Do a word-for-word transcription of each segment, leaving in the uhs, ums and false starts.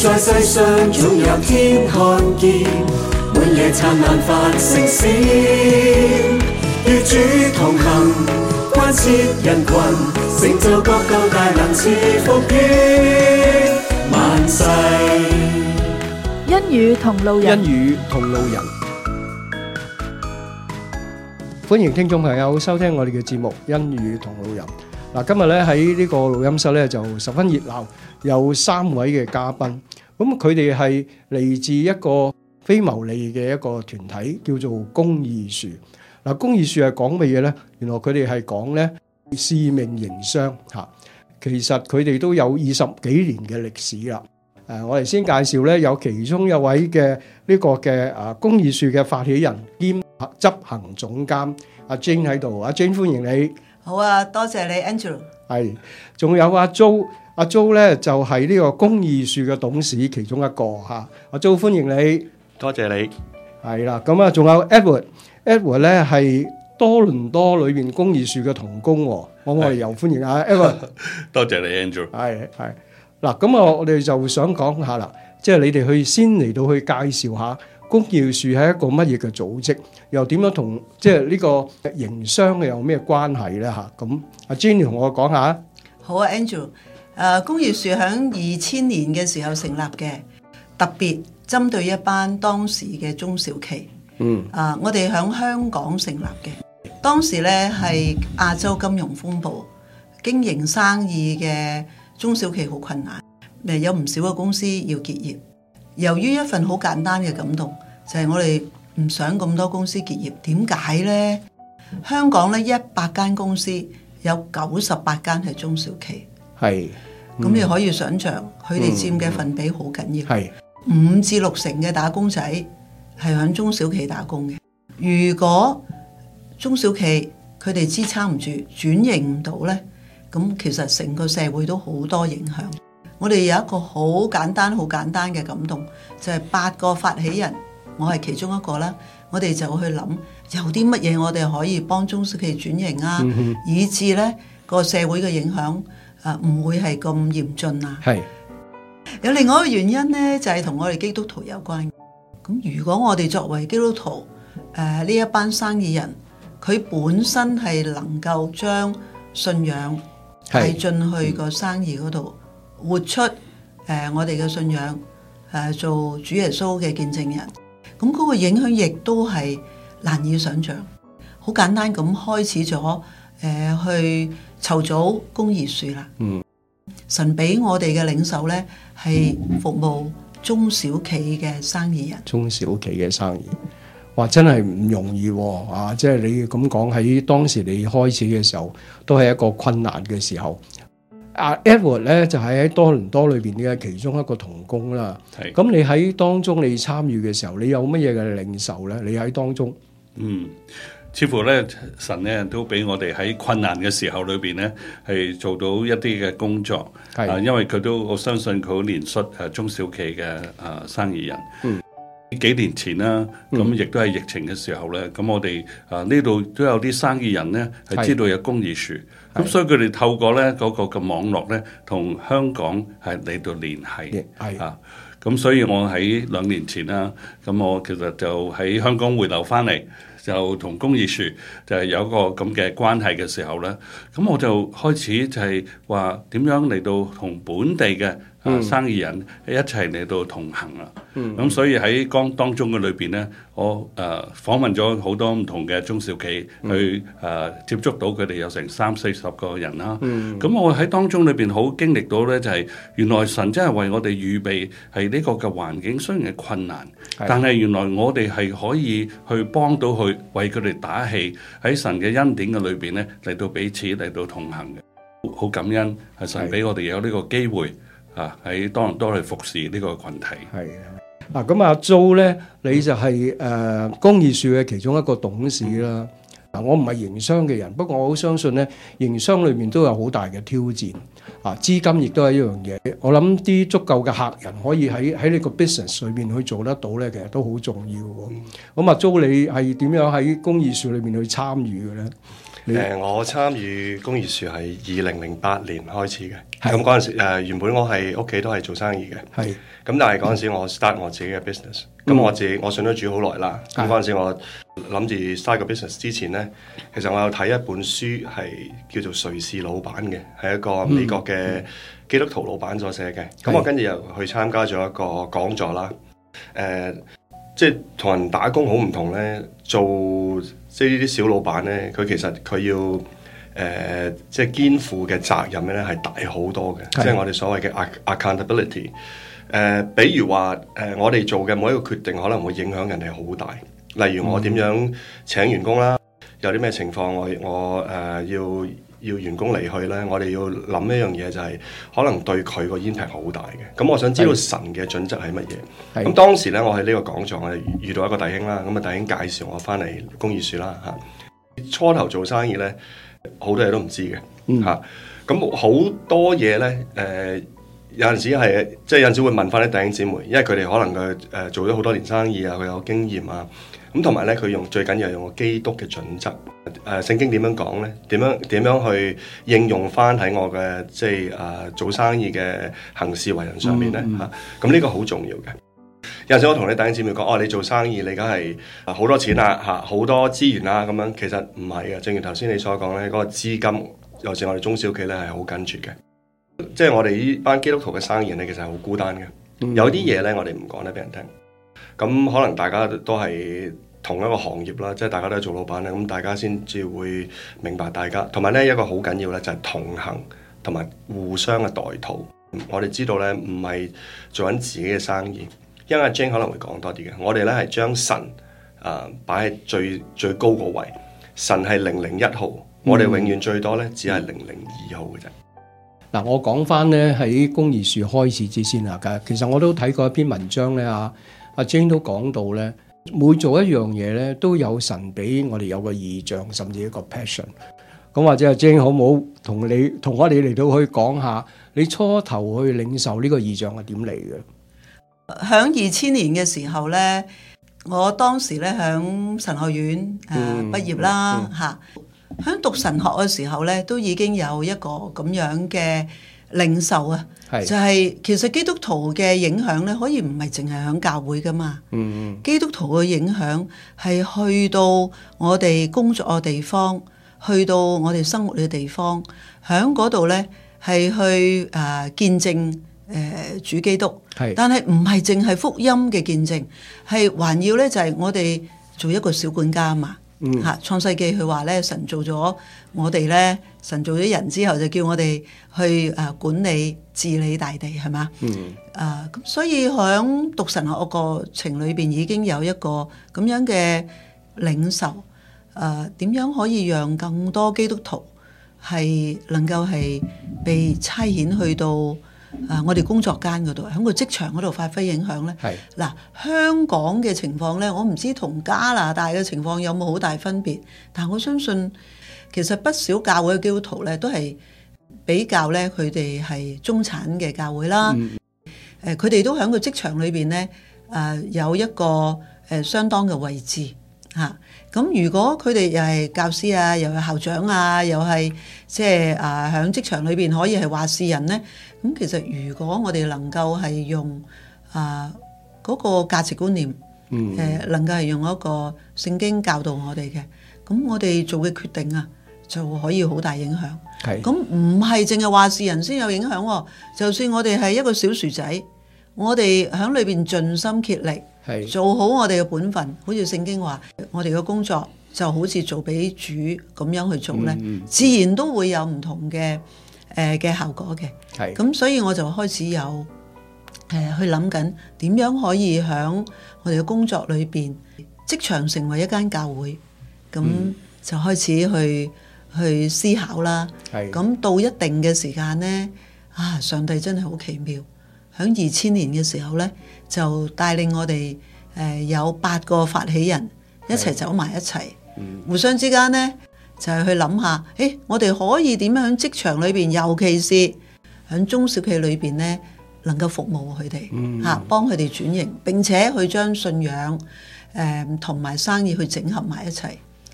在世上總有天看見，滿夜燦爛發星閃，與主同行，關切人群，成就國度大能賜福於萬世。 恩語同路人， 恩語同路人，歡迎聽眾朋友收聽我哋嘅節目《恩語同路人》。嗱，今日咧喺呢個錄音室咧就十分熱鬧，有三位嘅嘉賓。咁佢哋係嚟自一個非牟利嘅一個團體，叫做公義樹。嗱，公義樹係講乜嘢咧？原來佢哋係講咧使命營商嚇。其實佢哋都有二十幾年嘅歷史啦。誒，我哋先介紹咧，有其中一位嘅呢個嘅誒公義樹嘅發起人兼執行總監阿 Jane 喺度。阿 Jane 歡迎你。 好啊，多謝你 Angela。 係，仲有阿 Jo，阿 Jo 咧就係呢個公義樹嘅董事其中一個嚇。阿 Jo 歡迎你， 多謝你。 係啦，咁啊仲有 Edward，Edward 咧係多倫多裏邊公義樹嘅同工，我我哋又歡迎阿 Edward。 多謝你 Angela。 係係。嗱，咁啊，我哋就想講下啦，即係你哋去先嚟到去介紹下公義樹係一個乜嘢嘅組織，又點樣同即係呢個營商嘅有咩關係咧嚇？咁阿 Jenny 同我講下。 好啊 Angel， 誒公義樹響二千年嘅時候成立嘅，特別針對一班當時嘅中小企。嗯。啊，我哋響香港成立嘅，當時咧係亞洲金融風暴，經營生意嘅中小企好困難，誒有唔少嘅公司要結業。由於一份好簡單嘅感動，就係、是、我哋唔想咁多公司結業。點解呢？香港咧一百間公司有九十八間係中小企，係咁、嗯、你可以想象佢哋佔嘅份比好緊要，係、嗯、五至六成嘅打工仔係響中小企打工嘅。如果中小企佢哋支撐唔住，轉型唔到呢，咁其實成個社會都好多影響。我哋有一個好簡單、好簡單嘅感動，就係、是、八個發起人，我係其中一個啦。我哋就去諗有啲乜嘢我哋可以幫中小企轉型啊，嗯、以至呢個社會嘅影響啊唔會係咁嚴峻啊。係有另外一個原因呢，就係、是、同我哋基督徒有關。咁如果我哋作為基督徒，誒、呃、呢一班生意人，佢本身係能夠將信仰帶進去個生意嗰度。活出誒、呃、我哋嘅信仰，誒、呃、做主耶穌嘅見證人，咁嗰個影響亦都係難以想象。好簡單咁開始咗誒、呃、去籌組公義樹啦。嗯，神俾我哋嘅領袖咧係服務中小企嘅生意人。中小企嘅生意，哇，真係唔容易喎！啊，即係你咁講，喺當時你開始嘅時候，都係一個困難嘅時候。阿 Edward 咧就係喺多倫多裏邊嘅其中一個同工啦。係咁，你喺當中你參與嘅時候，你有乜嘢嘅領受咧？你喺當中， 嗯，似乎咧神咧都俾我哋喺困難嘅時候裏邊咧係做到一啲嘅工作。係啊，因為佢都我相信佢好憐恤誒中小企嘅誒生意人。嗯。幾年前啦，咁亦都係疫情嘅時候咧，咁我哋啊呢度都有啲生意人咧係知道有公義樹，咁所以佢哋透過咧嗰個嘅網絡咧，同香港係嚟到聯繫，係啊，咁所以我喺兩年前啦，咁我其實就喺香港回流翻嚟，就同公義樹就係有一個咁嘅關係嘅時候咧，咁我就開始就係話點樣嚟到同本地嘅啊生意人一齊嚟到同行啦。咁、嗯、所以喺當當中嘅裏邊咧，我誒、呃、訪問咗好多唔同嘅中小企，嗯、去誒、呃、接觸到佢哋有成三四十個人啦。咁、嗯、我喺當中裏邊好經歷到咧，就係、是、原來神真係為我哋預備係呢個嘅環境，雖然係困難，但係原來我哋係可以去幫到佢，為佢哋打氣，喺神嘅恩典嘅裏邊咧嚟到彼此嚟到同行嘅。好感恩係神俾我哋有呢個機會啊，喺多倫多去服侍呢個群體。係啊。 嗱，咁阿 Jo 咧，你就係、是、誒、呃、公義樹嘅其中一個董事啦。嗱、嗯，我唔係營商嘅人，不過我好相信咧，營商裏面都有好大嘅挑戰。啊，資金亦都係一樣嘢。我諗啲足夠嘅客人可以喺喺呢個 business 裏面去做得到咧，其實都好重要喎。咁阿 Jo 你係點樣喺公義樹裏面去參與嘅咧？ 你誒，我參與公義樹係二零零八年開始嘅。咁嗰陣時誒，原本我係屋企都係做生意嘅。係。咁但係嗰陣時我 start 我自己嘅 business。咁我自己我信咗主好耐啦。咁嗰陣時我諗住 start 個 business 之前咧，其實我有睇一本書係叫做《誰是老闆》嘅，係一個美國嘅基督徒老闆所寫嘅。咁、嗯、我跟住又去參加咗一個講座啦。誒、呃，即係同人打工好唔同咧，做即係呢啲小老闆咧，佢其實佢要誒、呃、即係肩負嘅責任咧係大好多嘅，即係我哋所謂嘅 accountability。誒、呃，比如話誒、呃，我哋做嘅每一個決定可能會影響人哋好大。例如我點樣請員工啦，有啲咩情況我我誒、呃、要要員工離去咧，我哋要諗一樣嘢就係、是、可能對佢個 impact 好大嘅。咁我想知道神嘅準則係乜嘢？咁當時咧，我喺呢個講座我遇到一個弟兄啦，咁啊弟兄介紹我翻嚟公義樹啦嚇。初頭做生意咧，好多嘢都唔知嘅嚇。咁好、嗯、多嘢咧誒。呃有陣時係即係有陣時會問翻啲弟兄姊妹，因為佢哋可能佢誒、呃、做咗好多年生意啊，佢有經驗啊，咁同埋咧佢用最緊要係用個基督嘅準則，誒、呃、聖經點樣講咧？點樣點樣去應用翻喺我嘅即係誒、呃、做生意嘅行事為人上面咧嚇？咁呢、嗯嗯啊、個好重要嘅。有陣時我同啲弟兄姊妹講，哦，你做生意你梗係好多錢啦嚇，好多資源啦咁樣，其實唔係嘅。正如頭先你所講咧，嗰、那個資金，尤其是我哋中小企咧係好緊絀嘅。即係我哋呢班基督徒嘅生意人咧，其實係好孤單嘅。嗯、有啲嘢咧，我哋唔講咧俾人聽。咁可能大家都係同一個行業啦，即係大家都係做老闆咧，咁大家先至會明白大家。同埋咧，一個好緊要咧，就係同行同埋互相嘅代禱。我哋知道咧，唔係做緊自己嘅生意，因為阿 Jane 可能會講多啲嘅。我哋咧係將神啊擺喺最最高個位，神係零零一號，嗯、我哋永遠最多咧只係零零二號嘅啫。 嗱，我講翻咧喺公義樹開始之先啊，其實我都睇過一篇文章咧，阿阿 Jane 都講到咧，每做一樣嘢咧，都有神俾我哋有個異象，甚至一個 passion。咁或者阿 Jane 好唔好同你同我哋嚟到去講下，你初頭去領受呢個異象係點嚟嘅？ 響二千年嘅時候咧，我當時咧響神學院誒、呃、畢業啦嚇。嗯嗯喺讀神學嘅時候咧，都已經有一個咁樣嘅領受啊，是就係其實基督徒嘅影響咧，可以唔係淨係響教會噶嘛。嗯嗯，基督徒嘅影響係去到我哋工作嘅地方，去到我哋生活嘅地方，響嗰度咧係去誒、呃、見證誒、呃、主基督。係是，但係唔係淨係福音嘅見證，係還要咧就係、是、我哋做一個小管家啊嘛。嗯，嚇創世記佢話咧，神做咗我哋咧，神做咗人之後就叫我哋去誒管理治理大地，係嘛？嗯，啊咁所以響讀神學個過程裏邊已經有一個咁樣嘅領受，誒點樣可以讓更多基督徒係能夠係被差遣去到啊！我哋工作間嗰度，喺個職場嗰度發揮影響咧。係嗱是，香港嘅情況咧，我唔知同加拿大嘅情況有冇好大分別，但我相信其實不少教會嘅基督徒咧，都係比較咧，佢哋係中產嘅教會啦。誒、嗯，佢哋、呃、都喺個職場裏邊咧，誒、呃、有一個誒、呃、相當嘅位置嚇。咁、啊、如果佢哋又係教師啊，又係校長啊，又係即係啊喺職場裏邊可以係話事人咧。咁其實如果我哋能夠係用啊嗰個價值觀念，誒、嗯呃、能夠係用一個聖經教導我哋嘅，咁我哋做嘅決定啊就可以好大影響。係咁唔係淨係話事人先有影響，哦，就算我哋係一個小薯仔，我哋喺裏邊盡心竭力，係做好我哋嘅本分，好似聖經話，我哋嘅工作就好似做俾主咁樣去做咧，嗯嗯、自然都會有唔同嘅。誒嘅、呃、效果嘅，係咁，所以我就開始有誒、呃、去諗緊點樣可以喺我哋嘅工作裏邊，職場成為一間教會，咁、嗯、就開始去去思考啦。係咁到一定嘅時間咧，啊，上帝真係好奇妙，喺二千年嘅時候咧，就帶領我哋誒、呃、有八個發起人一齊走埋一齊，嗯、互相之間咧。就係去諗下，誒，我哋可以點樣喺職場裏邊，尤其是喺中小企裏邊咧，能夠服務佢哋嚇，幫佢哋轉型，並且去將信仰誒同埋生意去整合埋一齊。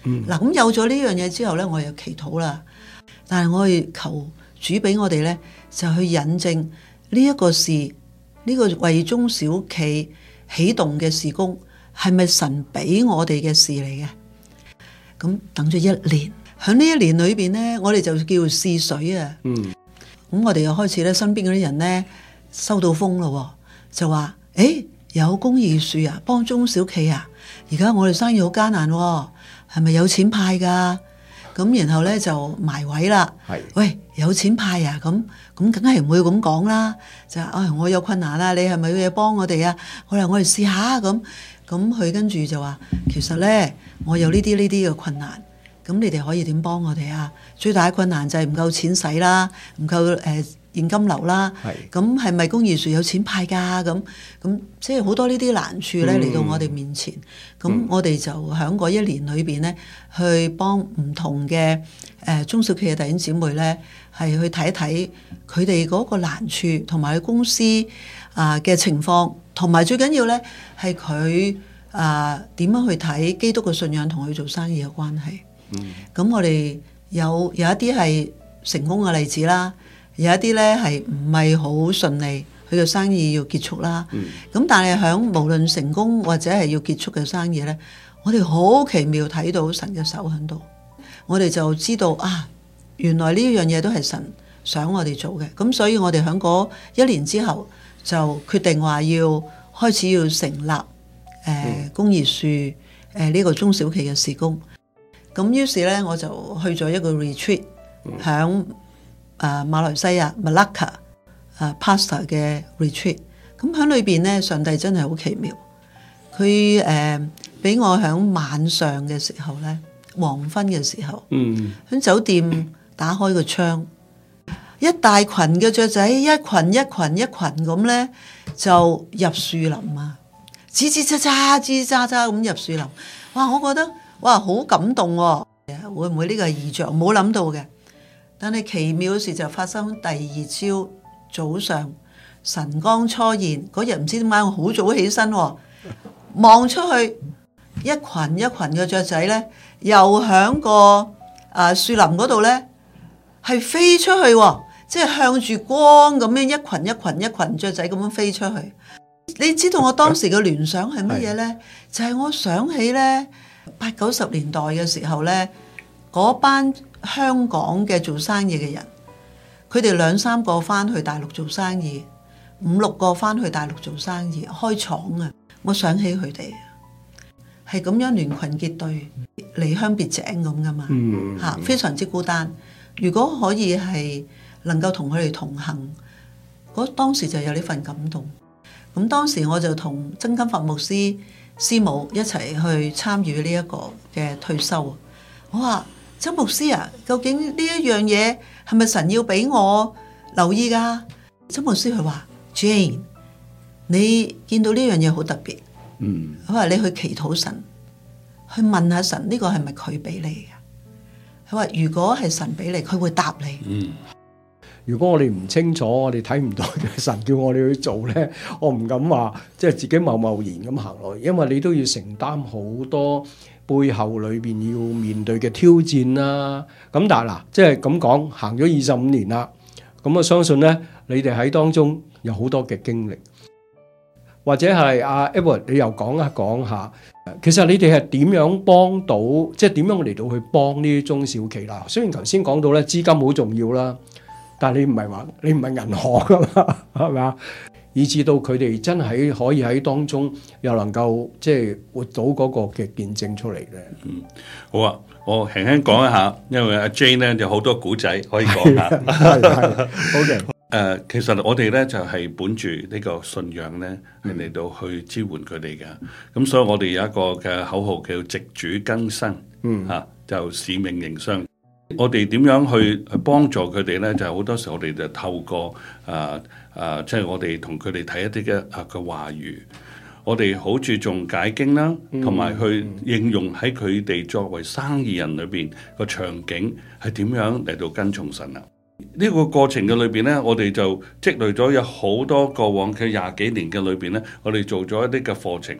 嗱咁、嗯、有咗呢樣嘢之後咧，我又祈禱啦。但係我哋求主俾我哋咧，就去引證呢一個事，呢、呢個為中小企起動嘅事工係咪神俾我哋嘅事嚟嘅？咁等咗一年，喺呢一年裏邊咧，我哋就叫試水啊。嗯，咁我哋又開始咧，身邊嗰啲人咧收到風咯，就話：誒、欸，有公義樹啊，幫中小企啊，而家我哋生意好艱難，係咪有錢派噶？咁然後咧就埋位啦。係，喂，有錢派啊？咁咁梗係唔會咁講啦。就話：哎，我有困難啦，你係咪要嘢幫我哋啊？我話我哋試下咁。咁佢跟住就話，其實咧我有呢啲呢啲嘅困難，咁你哋可以點幫我哋啊？最大嘅困難就係唔夠錢使啦，唔夠誒、呃、現金流啦。咁係咪公義樹有錢派㗎？咁咁即係好多呢啲難處咧嚟到我哋面前。咁、嗯、我哋就喺嗰一年裏邊咧，去幫唔同嘅誒、呃、中小企嘅弟兄姊妹咧，係去睇一睇佢哋嗰個難處同埋佢公司啊嘅、呃、情況。同埋最緊要咧，係佢啊點樣去睇基督嘅信仰同佢做生意嘅關係。咁、嗯、我哋有有一啲係成功嘅例子啦，有一啲咧係唔係好順利，佢嘅生意要結束啦。咁、嗯、但係響無論成功或者係要結束嘅生意咧，我哋好奇妙睇到神嘅手喺度，我哋就知道啊，原來呢樣嘢都係神想我哋做嘅。咁所以我哋響嗰一年之後，就決定話要開始要成立誒、呃、公義樹誒呢個中小企嘅事工。咁於是咧我就去咗一個 retreat 響誒、呃、馬來西亞 Malacca 誒 pastor 嘅 retreat。咁喺裏邊咧，上帝真係好奇妙。佢誒俾我響晚上嘅時候咧，黃昏嘅時候，喺、嗯、酒店打開個窗。一大群嘅雀仔，一群一群一群咁咧，就入樹林啊，吱吱喳喳、吱吱喳喳咁入樹林。哇！我覺得哇好感動喎、啊，會唔會呢個係異象？冇諗到嘅。但係奇妙嘅事就發生第二朝早上晨光初現嗰日，唔知點解我好早起身、啊，望出去一群一群嘅雀仔咧，又響個啊樹林嗰度咧係飛出去、啊。即係向住光咁樣一群一群一群雀仔咁樣飛出去。你知道我當時嘅聯想係乜嘢呢？就係、是、我想起呢八九十年代嘅時候呢，嗰班香港嘅做生意嘅人，佢哋兩三個翻去大陸做生意，五六個翻去大陸做生意開廠啊！我想起佢哋係咁樣聯群結隊離鄉別井咁噶嘛，嚇、嗯、非常之孤單。如果可以係能夠同佢哋同行，嗰當時就有呢份感動。咁當時我就同曾金發牧師師母一齊去參與呢一個嘅退休。我話曾牧師啊，究竟呢一樣嘢係咪神要俾我留意噶？曾牧師佢話 Jane， 你見到呢樣嘢好特別，嗯，佢話你去祈禱神，去問下神呢個係咪佢俾你嘅？佢話如果係神俾你，佢會答你。嗯。 如果我哋唔清楚，我哋睇唔到神叫我哋去做呢，我唔敢話即係自己貿貿然咁行落去，因為你都要承擔好多背後裏邊要面對嘅挑戰啦。咁但係嗱，即係咁講，行咗二十五年啦，咁我相信呢，你哋喺當中有好多嘅經歷，或者係阿 Edward，你又講一講下，其實你哋係點樣幫到，即係點樣嚟到去幫呢啲中小企啦？雖然頭先講到呢，資金好重要啦。但係你唔係話你唔係銀行噶嘛，係咪啊？以至到佢哋真係可以喺當中又能夠即係活到嗰個嘅見證出嚟咧。 嗯，好啊，我輕輕講一下，因為阿 Jane 咧有好多古仔可以講下。係係好嘅。誒，其實我哋咧就係、是、本住呢個信仰咧，嚟嚟到去支援佢哋嘅。咁、嗯、所以我哋有一個嘅口號叫藉主更新，嗯嚇、啊，就使命營商。我哋點樣去去幫助佢哋咧？就係、是、好多時候我哋就透過啊啊，即係我哋同佢哋睇一啲嘅啊嘅話語，我哋好注重解經啦，同埋去應用喺佢哋作為生意人裏邊個場景係點樣嚟到跟從神啊！呢、這個過程嘅裏邊咧，我哋就積累咗有好多過往嘅廿幾年嘅裏邊咧，我哋做咗一啲嘅課程。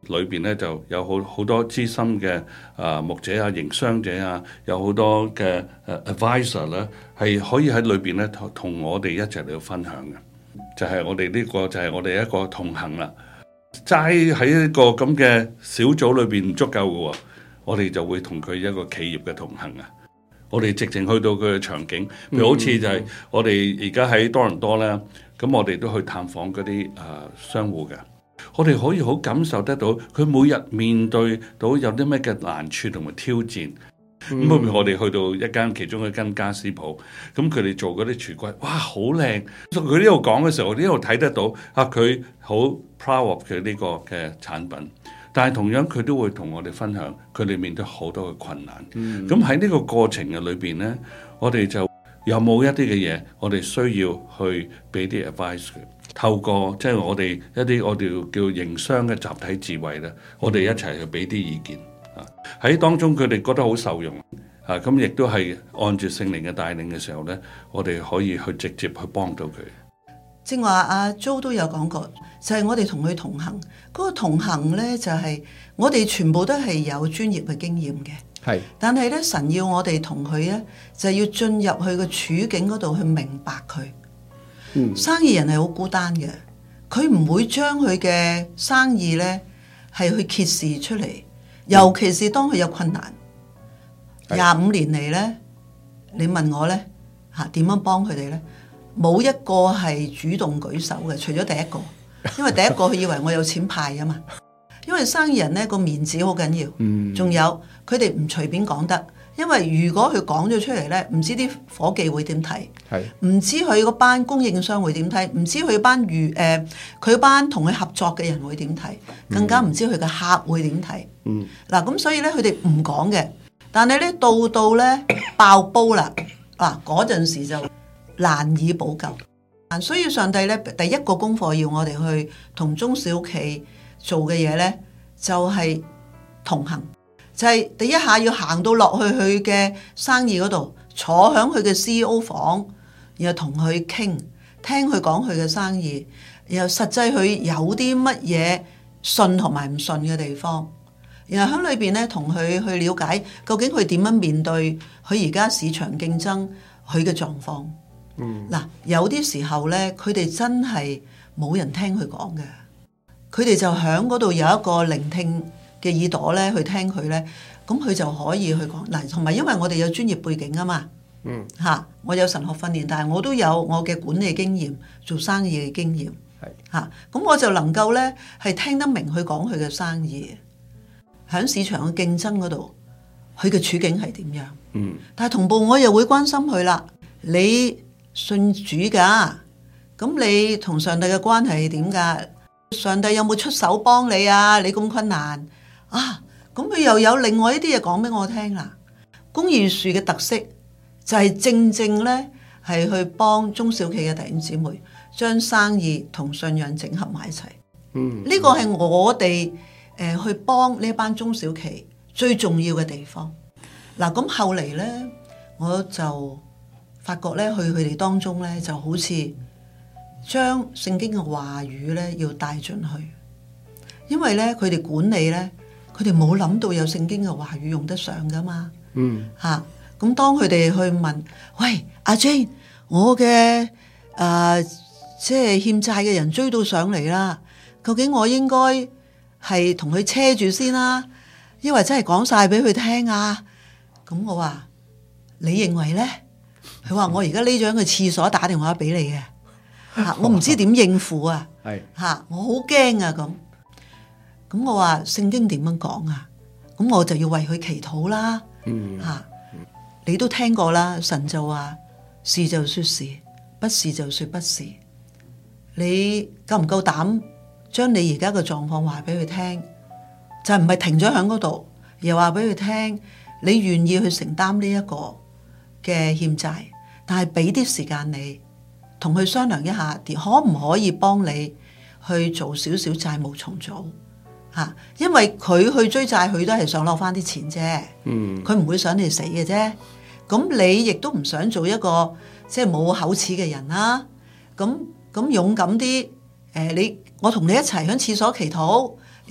裏邊咧就有好好多資深嘅啊、呃、牧者啊、營商者啊，有好多嘅誒 advisor 咧，係可以喺裏邊咧同同我哋一齊嚟分享嘅。就係、是、我哋呢、這個就係、是、我哋一個同行啦。齋喺一個咁嘅小組裏邊唔足夠嘅喎，我哋就會同佢一個企業嘅同行啊。我哋直情去到佢嘅場景，譬如好似就係我哋而家喺多倫多咧，咁我哋都去探訪嗰啲啊商戶嘅。我哋可以好感受得到佢每日面對到有啲咩嘅難處同埋挑戰。咁譬如我哋去到一間其中一間家私鋪，咁佢哋做嗰啲櫥櫃，哇，好靚！佢呢度講嘅時候，我呢度睇得到啊，佢好 proud of 佢呢個嘅產品。但係同樣佢都會同我哋分享，佢哋面對好多嘅困難。咁喺呢個過程嘅裏邊呢，我哋就有冇一啲嘅嘢，我哋需要去俾啲 advice 佢。透過即係、就是、我哋一啲我哋叫營商嘅集體智慧咧，我哋一齊去俾啲意見啊。喺當中佢哋覺得好受用啊，咁亦都係按住聖靈嘅帶領嘅時候咧，我哋可以去直接去幫到佢。 正話阿 Jo 都有講過，就係、是、我哋同佢同行。嗰、那個同行咧，就係、是、我哋全部都係有專業嘅經驗嘅。係，但係咧，神要我哋同佢咧，就係、是、要進入佢嘅處境嗰度去明白佢。嗯、生意人係好孤單嘅，佢唔會將佢嘅生意咧係去揭示出嚟，尤其是當佢有困難。廿五、嗯、年嚟咧，你問我咧嚇點樣幫佢哋咧？冇一個係主動舉手嘅，除咗第一個，因為第一個佢以為我有錢派啊嘛。因為生意人咧個面子好緊要，仲、嗯、有佢哋唔隨便講得。因為如果佢講咗出嚟咧，唔知啲夥計會點睇，唔知佢嗰班供應商會點睇，唔知佢班預誒佢班同佢合作嘅人會點睇，更加唔知佢嘅客會點睇。嗱、嗯，咁所以咧佢哋唔講嘅，但係咧到到咧爆煲啦，嗱嗰陣時就難以補救。所以上帝咧第一個功課要我哋去同中小企做嘅嘢咧，就係、是、同行。就係、是、第一下要行到落去佢嘅生意嗰度，坐響佢嘅 C E O 房，然後同佢傾，聽佢講佢嘅生意，然後實際佢有啲乜嘢信同埋唔信嘅地方，然後喺裏邊咧同佢去了解究竟佢點樣面對佢而家市場競爭佢嘅狀況。嗯，嗱有啲時候咧，佢哋真係冇人聽佢講嘅，佢哋就喺嗰度有一個聆聽嘅耳朵咧去聽佢咧，咁佢就可以去講嗱，同埋因為我哋有專業背景啊嘛，嗯嚇，我有神學訓練，但係我都有我嘅管理經驗、做生意嘅經驗，係嚇，咁我就能夠咧係聽得明佢講佢嘅生意，喺市場嘅競爭嗰度，佢嘅處境係點樣？嗯，但係同步我又會關心佢啦，你信主㗎，咁你同上帝嘅關係係點㗎？上帝有冇出手幫你啊？你咁困難？啊，咁佢又有另外一啲嘢講俾我聽啦。公義樹嘅特色就係正正咧，係去幫中小企嘅弟兄姊妹將生意同信仰整合埋一齊。嗯，呢、這個係我哋誒、呃、去幫呢班中小企最重要嘅地方。嗱、啊，咁後嚟咧，我就發覺咧，去佢哋當中咧，就好似將聖經嘅話語咧要帶進去，因為咧佢哋管理咧。佢哋冇諗到有聖經嘅話語用得上噶嘛？嗯，嚇、啊，咁當佢哋去問，喂，阿 Jane，我嘅誒、呃、即係欠債嘅人追到上嚟啦，究竟我應該係同佢車住先啦，抑或真係講晒俾佢聽啊？咁我話你認為咧？佢話我而家匿咗喺個廁所打電話俾你嘅，嚇、啊，我唔知點應付啊，係嚇、啊，我好驚啊咁。咁我話聖經點樣講啊？咁我就要為佢祈禱啦。嚇、嗯啊，你都聽過啦。神就話是就說是，不是就說不是。你夠唔夠膽將你而家嘅狀況話俾佢聽？就唔係停咗喺嗰度，又話俾佢聽，你願意去承擔呢一個嘅欠債，但係俾啲時間你，同佢商量一下，可唔可以幫你去做少少債務重組？嚇，因為佢去追債，佢都係想攞翻啲錢啫。嗯，佢唔會想你死嘅啫。咁你亦都唔想做一個即係冇口齒嘅人啦。咁咁勇敢啲，誒、呃、你我同你一齊喺廁所祈禱，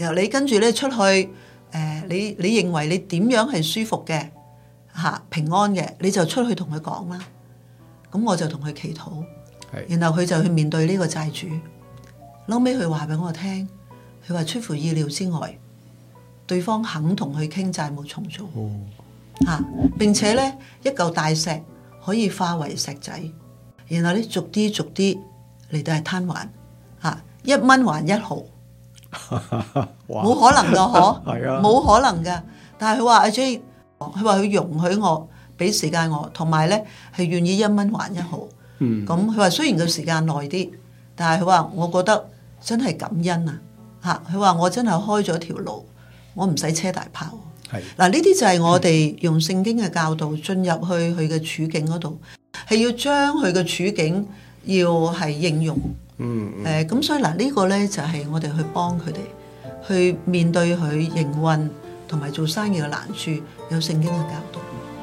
然後你跟住咧出去，誒、呃、你你認為你點樣係舒服嘅嚇、啊、平安嘅，你就出去同佢講啦。咁我就同佢祈禱，然後佢就去面對呢個債主。後尾佢話俾我聽，佢話出乎意料之外，對方肯同佢傾債務重組，嚇、哦啊、並且咧一嚿大石可以化為石仔，然後咧逐啲逐啲嚟到係攤還嚇，一蚊還一毫，冇可能噶嗬，冇可能噶。但係佢話阿 J， 佢話佢容許我俾時間我，同埋咧係願意一蚊還一毫。咁佢話雖然個時間耐啲，但係佢話我覺得真係感恩啊！嚇，佢話我真係開咗條路，我唔使車大炮。係嗱，呢啲就係我哋用聖經嘅教導進入去佢嘅處境嗰度，係要將佢嘅處境要係應用。嗯，誒、嗯，咁、呃、所以嗱，呢個咧就係我哋去幫佢哋去面對佢營運同埋做生意嘅難處，有聖經嘅教導。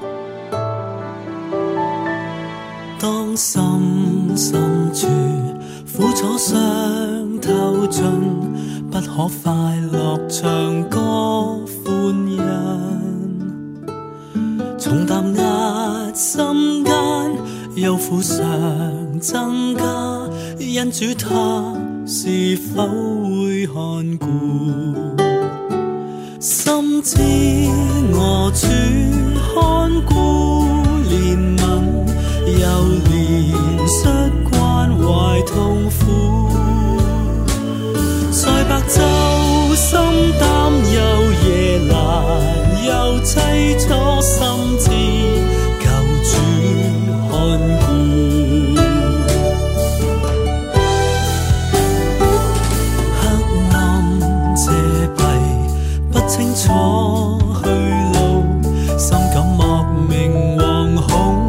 當心深處苦楚傷透盡，不可快樂唱歌歡欣，重擔壓心間，憂苦常增加，因主他是否會看顧？深知我主看顧憐憫，又憐恤關懷痛苦，在白晝心擔憂，夜難又凄楚心知，求主看顧。黑暗遮蔽，不清楚去路，心感莫名惶恐。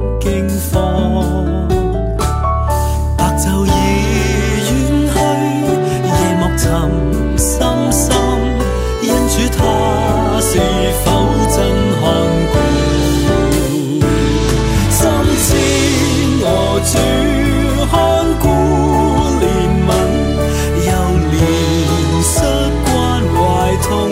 白晝已遠去，夜幕沉深深，因主他是否真看顧？深知我主看顧憐憫，又憐恤關懷痛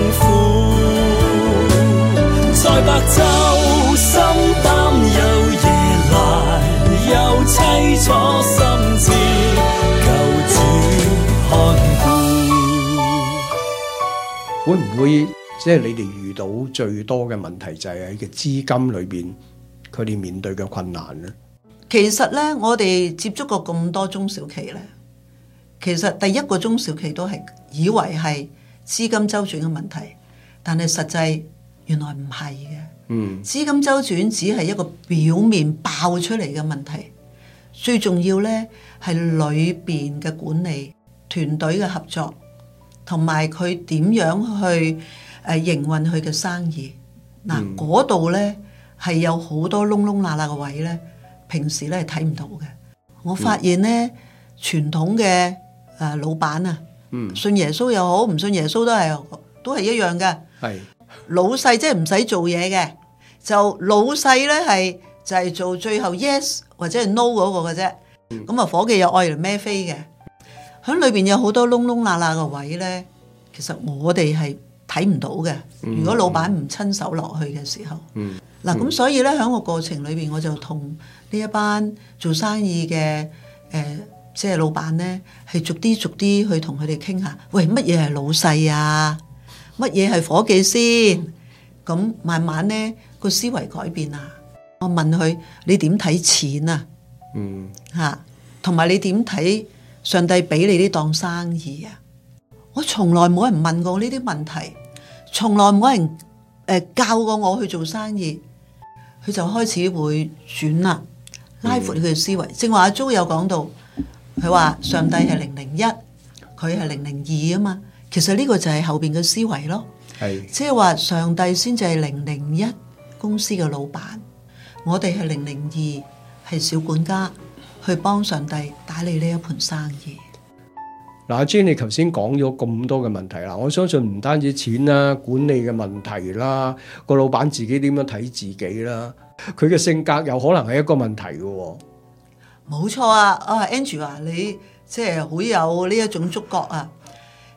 苦，在白晝心擔憂，又凄楚心知，求主看顧。 會唔會即係你哋遇到最多嘅問題就係喺個資金裏邊，佢哋面對嘅困難呢？ 其實咧，我哋接觸過咁多中小企咧，其實第一個中小企都係以為係資金周轉嘅問題，但係實際原來唔係嘅。嗯，資金周轉只係一個表面爆出嚟嘅問題，最重要咧係裏邊嘅管理團隊嘅合作，同埋佢點樣去誒營運佢嘅生意。嗱，嗰度咧係有好多窿窿罅罅嘅位咧，平時咧係睇唔到嘅。我發現咧，傳統嘅誒老闆啊，嗯，信耶穌又好，唔信耶穌都係都係一樣嘅。係。老細即係唔使做嘢嘅，就老細咧係就係、是、做最後 yes 或者係 no 嗰個嘅啫。咁、嗯、啊，伙計又愛嚟孭飛嘅，喺裏邊有好多窿窿罅罅嘅位咧。其實我哋係睇唔到嘅。如果老闆唔親手落去嘅時候，嗱、嗯、咁、嗯、所以咧喺個過程裏邊，我就同呢一班做生意嘅誒即係老闆咧，係逐啲逐啲去同佢哋傾下，喂，乜嘢係老細啊？乜嘢係伙計先？咁慢慢咧個思維改變啊！我問佢：你點睇錢啊？嗯，嚇，同埋你點睇上帝俾你呢檔生意啊？我從來冇人問過呢啲問題，從來冇人誒、呃、教過我去做生意。佢就開始會轉啦，拉闊佢嘅思維。正話阿 Jo 有講到，佢話上帝係零零一，佢係零零二啊嘛。其實呢個就係後邊嘅思維咯，係即係話上帝先至係零零一公司嘅老闆，我哋係零零二係小管家，去幫上帝打理呢一盤生意。 嗱，阿 Jane 你頭先講咗咁多嘅問題啦，我相信唔單止錢啦、管理嘅問題啦，個老闆自己點樣睇自己啦，佢嘅性格有可能係一個問題嘅。冇錯啊，啊 Andrew 啊，你即係好有呢一種觸覺啊。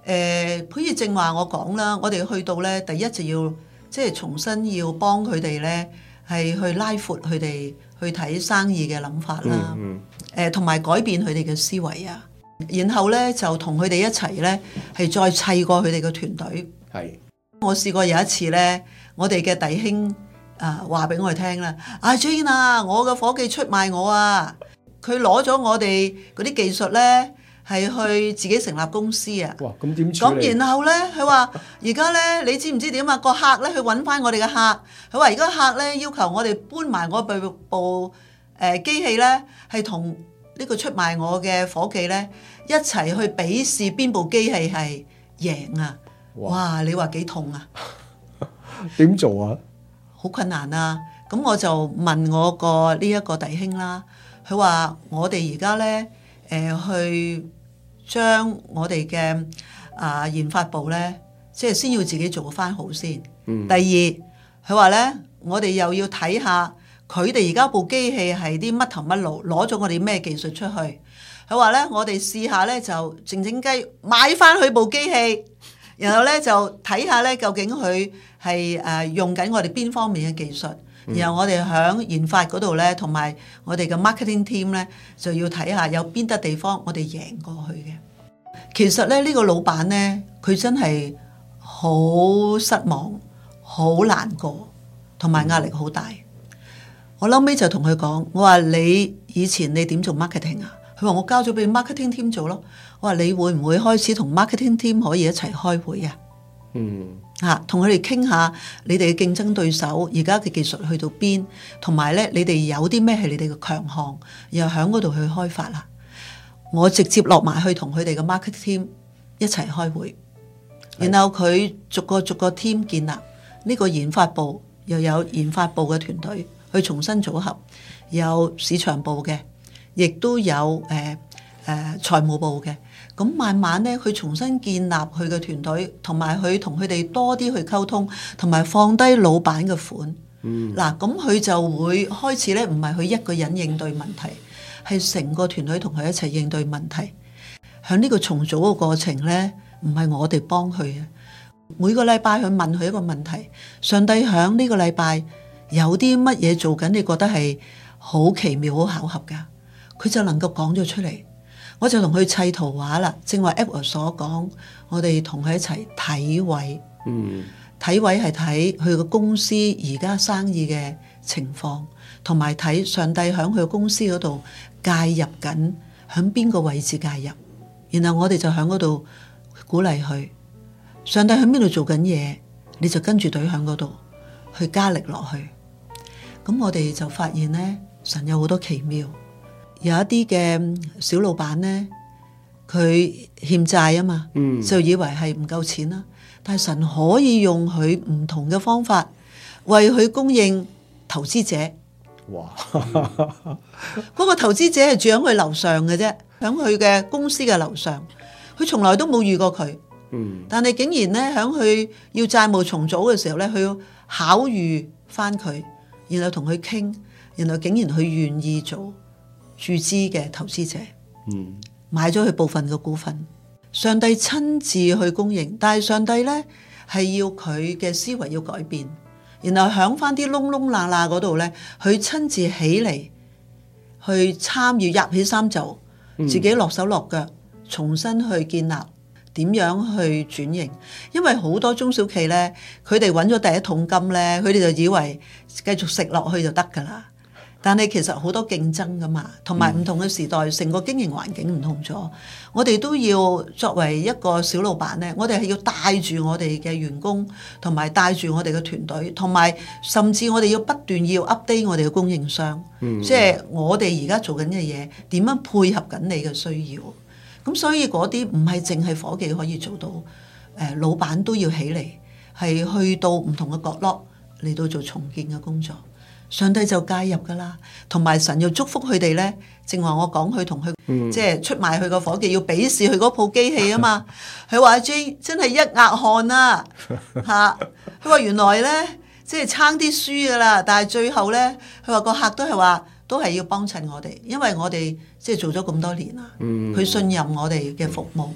誒，好似正話我講啦，我哋去到咧，第一就要即係重新要幫佢哋咧，係去拉闊佢哋去睇生意嘅諗法啦。 嗯誒、嗯，同埋改變佢哋嘅思維啊。然後咧就同佢哋一齊咧，係再砌過佢哋嘅團隊。 係， 我試過有一次咧，我哋嘅弟兄啊話俾我哋聽啦，阿 Jane 啊，我嘅伙計出賣我啊，佢攞咗我哋嗰啲技術咧。係去自己成立公司啊！ 哇，咁點處理？ 咁然後咧，佢話而家咧，你知唔知點啊？個客咧去揾翻我哋嘅客，佢話而家客咧要求我哋搬埋我部部誒機器咧，係同呢個出賣我嘅伙計咧一齊去比試邊部機器係贏啊！哇！哇你話幾痛啊？ 點做啊？ 好困難啊！咁我就問我個呢一個弟兄啦，佢話我哋而家咧誒去。將我哋嘅啊研發部咧，即係先要自己做翻好先。嗯、第二，佢話咧，我哋又要睇下佢哋而家部機器係啲乜頭乜路，攞咗我哋咩技術出去。佢話咧，我哋試下咧就靜靜雞買翻佢部機器，然後咧就睇下咧究竟佢係誒用緊我哋邊方面嘅技術。然後我哋喺研發嗰度咧，同埋我哋嘅 marketing team 咧，就要睇下有邊笪地方我哋贏過去嘅。其實咧，呢個老闆咧，佢真係好失望、好難過，同埋壓力好大。我後尾就同佢講，我話你以前你點做 marketing 啊？佢話我交咗俾 marketing team 做咯。我話你會唔會開始同 marketing team 可以一齊開會啊？嗯。嚇，同佢哋傾下你哋嘅競爭對手而家嘅技術去到邊，同埋咧你哋有啲咩係你哋嘅強項，然後喺嗰度去開發啦。我直接落埋去同佢哋嘅 market team 一齊開會，然後佢逐個逐個 team 建立呢個研發部，又有研發部嘅團隊去重新組合，有市場部嘅，亦都有誒誒財務部嘅。咁慢慢咧，佢重新建立佢嘅團隊，同埋佢同佢哋多啲去溝通，同埋放低老闆嘅款。嗯，嗱，咁佢就會開始咧，唔係佢一個人應對問題，係成個團隊同佢一齊應對問題。喺呢個重組嘅過程咧，唔係我哋幫佢嘅。每個禮拜去問佢一個問題，上帝喺呢個禮拜有啲乜嘢做緊？你覺得係好奇妙、好巧合㗎？佢就能夠講咗出嚟。我就同佢砌圖畫啦，正話 Edward 所講，我哋同佢一齊睇位，嗯，睇位係睇佢個公司而家生意嘅情況，同埋睇上帝喺佢個公司嗰度介入緊，喺邊個位置介入，然後我哋就喺嗰度鼓勵佢，上帝喺邊度做緊嘢，你就跟住隊喺嗰度去加力落去。咁我哋就發現呢，神有好多奇妙。有一啲嘅小老闆呢，佢欠債啊嘛，嗯、就以為係唔夠錢啦。但係神可以用佢唔同嘅方法，為佢供應投資者。哇！嗰個投資者係住喺佢樓上嘅啫，喺佢嘅公司嘅樓上，佢從來都冇遇過佢。嗯、但係竟然呢，喺佢要債務重組嘅時候呢，佢要巧遇翻佢，然後同佢傾，然後竟然佢願意做注資嘅投資者，嗯，買咗佢部分嘅股份，上帝親自去供應，但係上帝呢係要佢嘅思維要改變，然後響翻啲窿窿罅罅嗰度呢，佢親自起嚟去參與，入起衫袖，自己落手落腳，重新去建立點樣去轉型，因為好多中小企呢，佢哋揾咗第一桶金呢，佢哋就以為繼續食落去就得㗎啦。但係其實好多競爭噶嘛，同埋唔同嘅時代，成個經營環境唔同咗。我哋都要作為一個小老闆呢，我哋係要帶住我哋嘅員工，同埋帶住我哋嘅團隊，同埋甚至我哋要不斷要 update 我哋嘅供應商，嗯、即係我哋而家做緊嘅嘢點樣配合緊你嘅需要。咁所以嗰啲唔係淨係夥計可以做到，誒老闆都要起嚟，係去到唔同嘅角落嚟到做重建嘅工作。上帝就介入噶啦，同埋神要祝福佢哋呢。正話我講佢同佢即係出賣佢個伙計，要鄙視佢嗰部機器啊嘛。佢話阿 J 真係一額汗啊嚇！佢話原來呢，即係差啲輸噶啦，但係最後呢，佢話個客都係話都係要幫襯我哋，因為我哋即係做咗咁多年啦，佢信任我哋嘅服務，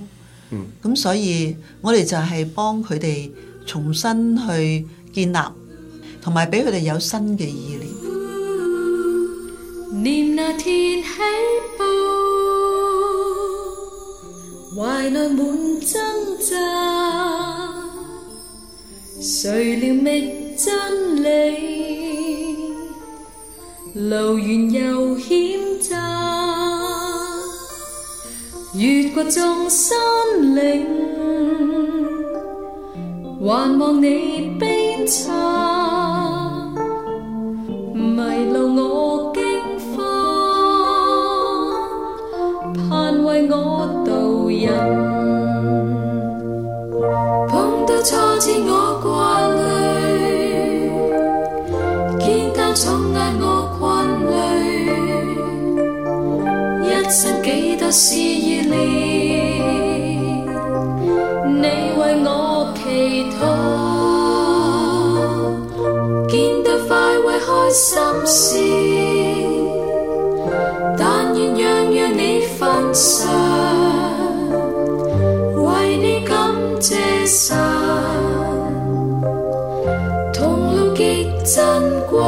嗯，咁所以我哋就係幫佢哋重新去建立，同埋俾佢哋有新嘅意念。 念那天起步，懷內滿掙扎，誰料覓真理，路遠又險窄，越過眾山嶺，還望你鞭策，迷路我驚慌，盼為我導引，碰到挫折我掛慮，肩擔重壓我困累，一生幾多事與念，你為我祈禱，見到快慰開心事，但願樣樣你分享，為你感謝神，同路極珍貴。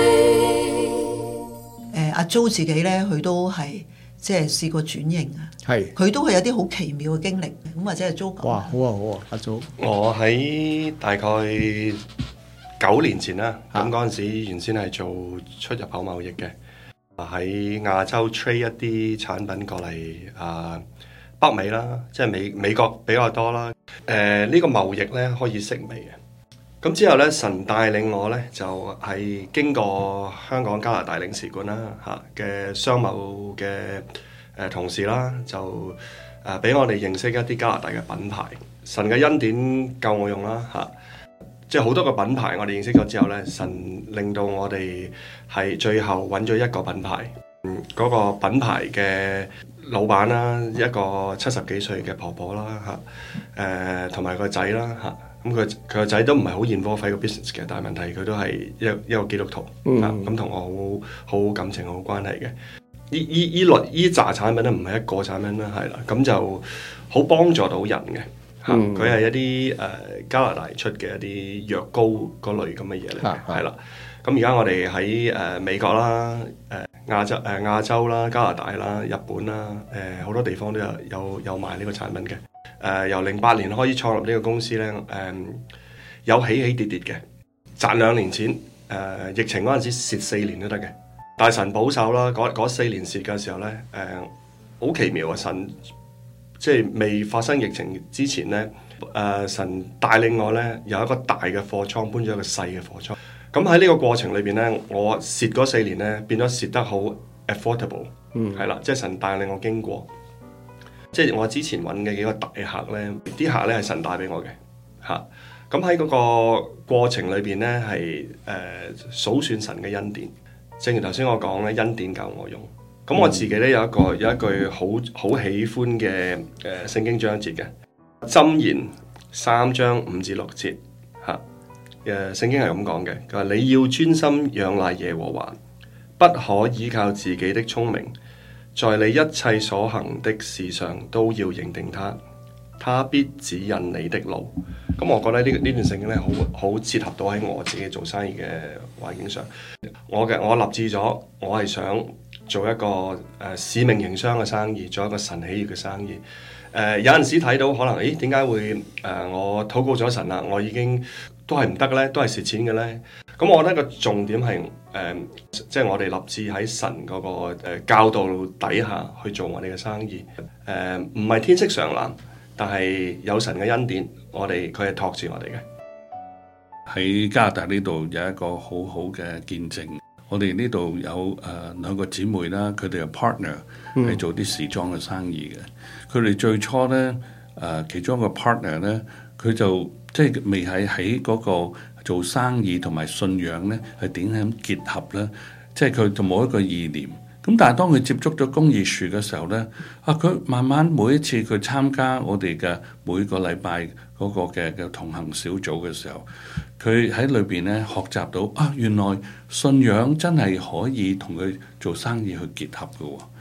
誒阿 Jo 自己咧，佢都係即係試過轉型啊， 係佢都係有啲好奇妙嘅經歷，咁或者係 Jo 講。 哇，好啊好啊，阿 Jo， 我喺大概九年前啦，咁嗰陣時原先係做出入口貿易嘅，喺亞洲 trade 一啲產品過嚟啊北美啦，即係美美國比較多啦。誒、呃、呢、這個貿易咧可以式微嘅。咁之後咧，神帶領我咧就係、是、經過香港加拿大領事館啦嚇嘅商貿嘅誒同事啦，就誒俾、呃、我哋認識一啲加拿大嘅品牌。神嘅恩典夠我用啦嚇，即係好多個品牌我哋認識咗之後咧，神令到我哋係最後揾咗一個品牌，嗯嗰、那個品牌嘅老闆啦，一個七十幾歲嘅婆婆啦嚇，誒同埋個仔啦嚇。咁佢佢個仔都唔係好現科費個 business 嘅，但係問題佢都係一一個基督徒，咁同、嗯啊、我好好感情好關係嘅。依依依類依紮產品咧，唔係一個產品啦，係啦，咁就好幫助到人嘅嚇。佢係、嗯、一啲誒、呃、加拿大出嘅一啲藥膏嗰類咁嘅嘢嚟嘅，係啦。咁而家我哋喺誒美國啦、誒、呃、亞洲誒、呃、亞洲啦、加拿大啦、日本啦，誒、呃、好多地方都有有有賣呢個產品嘅。誒、呃、由零八年開始創立呢個公司咧，誒、呃、有起起跌跌嘅，賺兩年錢，誒、呃、疫情嗰陣時蝕四年都得嘅，大神保守啦，嗰四年蝕嘅時候咧，誒、呃、好奇妙啊！神即係未發生疫情之前咧，誒、呃、神帶領我咧由一個大嘅貨倉搬咗一個細嘅貨倉，咁喺呢個過程裏邊咧，我蝕嗰四年咧變咗蝕得好 affordable，嗯，係啦，即係神帶領我經過。即係我之前揾嘅幾個大客咧，啲客咧係神帶俾我嘅嚇。咁喺嗰個過程裏邊咧，係誒數算神嘅恩典。正如頭先我講咧，恩典夠我用。咁我自己咧有一個有一句好好喜歡嘅誒聖經章節嘅箴言三章五至六節嚇。誒聖經係咁講嘅，佢話你要專心仰賴耶和華，不可依靠自己的聰明。在你一切所行的事上都要認定他，他必指引你的路。咁我覺得呢呢段聖經咧，好好切合到喺我自己做生意嘅環境上。我嘅我立志咗，我係想做一個誒、呃、使命營商嘅生意，做一個神喜悅嘅生意。誒、呃、有陣時睇到可能，誒點解會誒、呃、我禱告咗神啦，我已經都係唔得咧，都係蝕錢嘅咧。咁我覺得個重點係誒，即、呃、係、就是、我哋立志喺神嗰、那個誒、呃、教導底下去做我哋嘅生意。誒唔係天色常藍，但係有神嘅恩典，我哋佢係托住我哋嘅。 喺加拿大呢度有一個好好嘅見證。我哋呢度有誒、呃、兩個姊妹啦，佢哋嘅 partner 係做啲時裝嘅生意嘅。佢哋、嗯、最初咧誒、呃、其中一個 partner 咧，佢就即係未係喺嗰個做生意同埋信仰咧，係點樣結合咧？即係佢就冇一個意念。咁但係當佢接觸咗公義樹嘅時候咧，啊佢慢慢每一次佢參加我哋嘅每個禮拜嗰個嘅嘅同行小組嘅時候，佢喺裏邊咧學習到啊，原來信仰真係可以同佢做生意去結合嘅喎。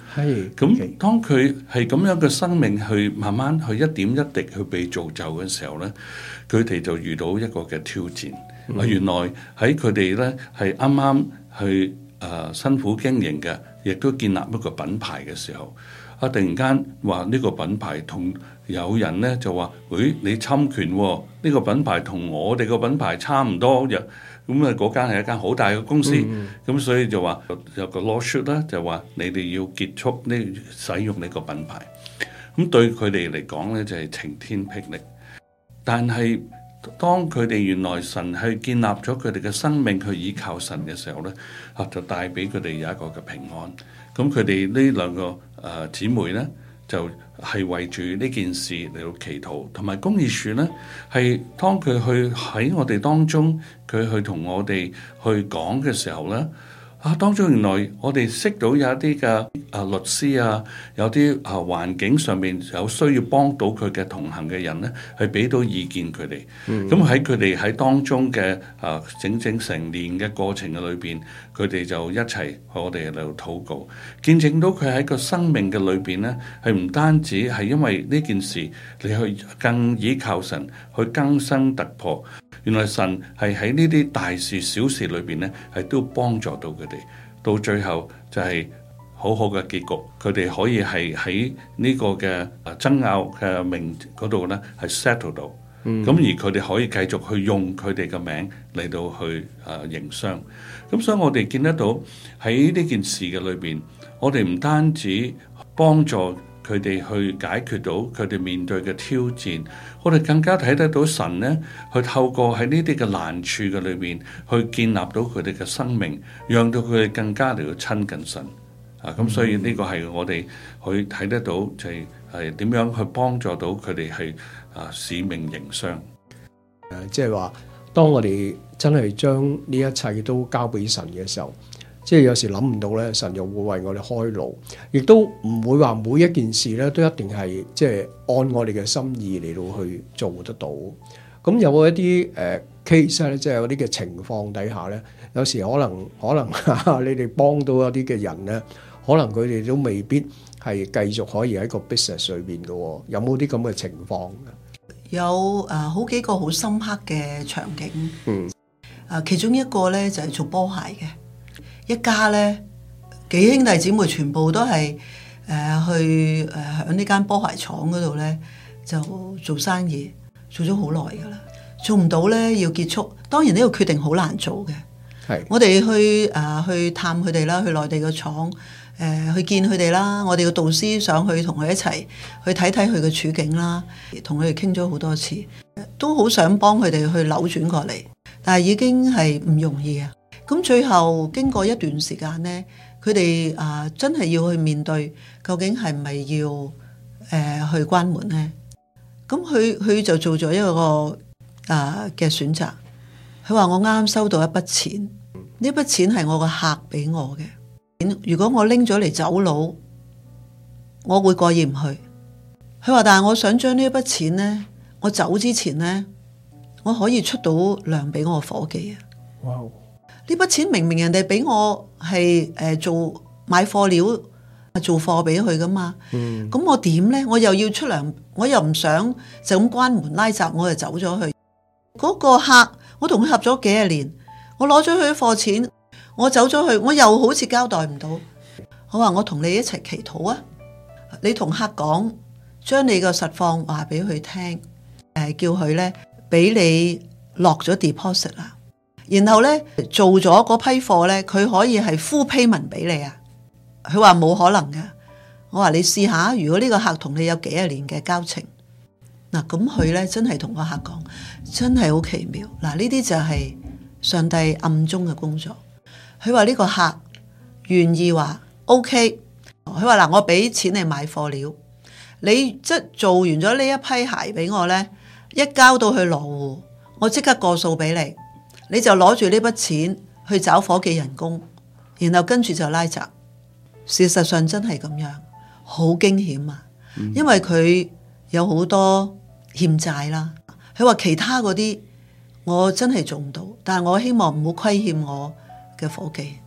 係咁，當佢係咁樣嘅生命去慢慢去一點一滴去被造就嘅時候咧，佢哋就遇到一個嘅挑戰。啊、嗯，原來喺佢哋咧係啱啱去誒、呃、辛苦經營嘅，亦都建立一個品牌嘅時候，啊，突然間話呢個品牌同有人咧就話，誒、哎、你侵權喎、哦，呢、這個品牌同我哋個品牌差唔多嘅。咁啊，嗰間係一間好大嘅公司，咁、嗯、所以就話有個 lawsuit 啦，就話你哋要結束呢使用呢個品牌。咁對佢哋嚟講咧，就係、是、晴天霹靂。但係當佢哋原來神去建立咗佢哋嘅生命去依靠神嘅時候咧，啊就帶俾佢哋有一個嘅平安。咁佢哋呢兩個誒姊妹咧，就係為住呢件事嚟到祈禱，同埋公義樹咧，係當佢去喺我哋當中，佢去同我哋去講嘅時候咧，啊當中原來我哋識到有一啲嘅啊律師啊，有啲啊環境上面有需要幫到佢嘅同行嘅人咧，係俾到意見佢哋。咁喺佢哋喺當中嘅啊整整成年嘅過程嘅裏邊，佢哋就一齊我哋嚟到禱告，見證到佢喺個生命嘅裏邊咧，係唔單止係因為呢件事，你去更依靠神去更新突破。原來神係喺呢啲大事小事裏邊咧，係都幫助到佢哋，到最後就係好好嘅結局。佢哋可以係喺呢個嘅爭拗嘅名嗰度咧，係 settle 到。咁、嗯、而佢哋可以繼續去用佢哋嘅名嚟到去誒營商。咁所以我哋見得到喺呢件事嘅裏邊，我哋唔單止幫助佢哋去解決到佢哋面對嘅挑戰，我哋更加睇得到神呢，去透過喺呢啲嘅難處嘅裏邊，去建立到佢哋嘅生命，讓到佢哋更加嚟到親近神。啊，咁所以呢個係我哋去睇得到，就係係點樣去幫助到佢哋係啊使命營商。 誒，即係話，當我哋真係將呢一切都交俾神嘅時候，即係有時諗唔到咧，神又會為我哋開路，亦都唔會話每一件事咧都一定係即係按我哋嘅心意嚟到去做得到。咁有冇一啲誒 case 咧，即係有啲嘅情況底下咧，有時可能可能你哋幫到一啲嘅人咧，可能佢哋都未必係繼續可以喺個 business 裏邊嘅。有冇啲咁嘅情況？ 有誒、呃、好幾個好深刻嘅場景。 嗯。 誒、呃，其中一個咧就係、是、做波鞋嘅。一家咧幾兄弟姊妹全部都係誒、呃、去誒喺呢間波鞋廠嗰度咧就做生意，做咗好耐噶啦，做唔到咧要結束。當然呢個決定好難做嘅。係我哋去誒、呃、去探佢哋啦，去內地嘅廠誒、呃、去見佢哋啦。我哋嘅導師上去同佢一齊去睇睇佢嘅處境啦，同佢哋傾咗好多次，都好想幫佢哋去扭轉過嚟，但係已經係唔容易啊。咁最後經過一段時間呢，佢哋啊真係要去面對，究竟係咪要誒、呃、去關門呢？咁佢佢就做咗一個啊嘅選擇。佢話：我啱啱收到一筆錢，呢筆錢係我個客俾我嘅。如果我拎咗嚟走佬，我會過意唔去。佢話：但係我想將呢一筆錢呢，我走之前呢，我可以出到糧俾我伙計啊！哇！呢筆錢明明人哋俾我係誒做買貨料做貨俾佢噶嘛，咁、嗯、我點呢？我又要出糧，我又唔想就咁關門拉閘，我就走咗去。嗰、那個客，我同佢合咗幾廿年，我攞咗佢啲貨錢，我走咗去，我又好似交代唔到。我話我同你一齊祈禱啊！你同客講，將你個實況話俾佢聽，誒叫佢呢俾你落咗 deposit 啦。然後咧做咗嗰批貨咧，佢可以係 full payment 俾你啊！佢話冇可能嘅。我話你試下，如果呢個客同你有幾廿年嘅交情，嗱咁佢咧真係同個客講，真係好奇妙。嗱呢啲就係上帝暗中嘅工作。佢話呢個客願意話 OK， 佢話嗱我俾錢你買貨料，你即係做完咗呢一批鞋俾我咧，一交到去羅湖，我即刻過數俾你。你就攞住呢筆錢去找伙計人工，然後跟住就拉閘。事實上真係咁樣，好驚險啊！嗯、因為佢有好多欠債啦。佢話其他嗰啲我真係做唔到，但係我希望唔好虧欠我嘅伙計。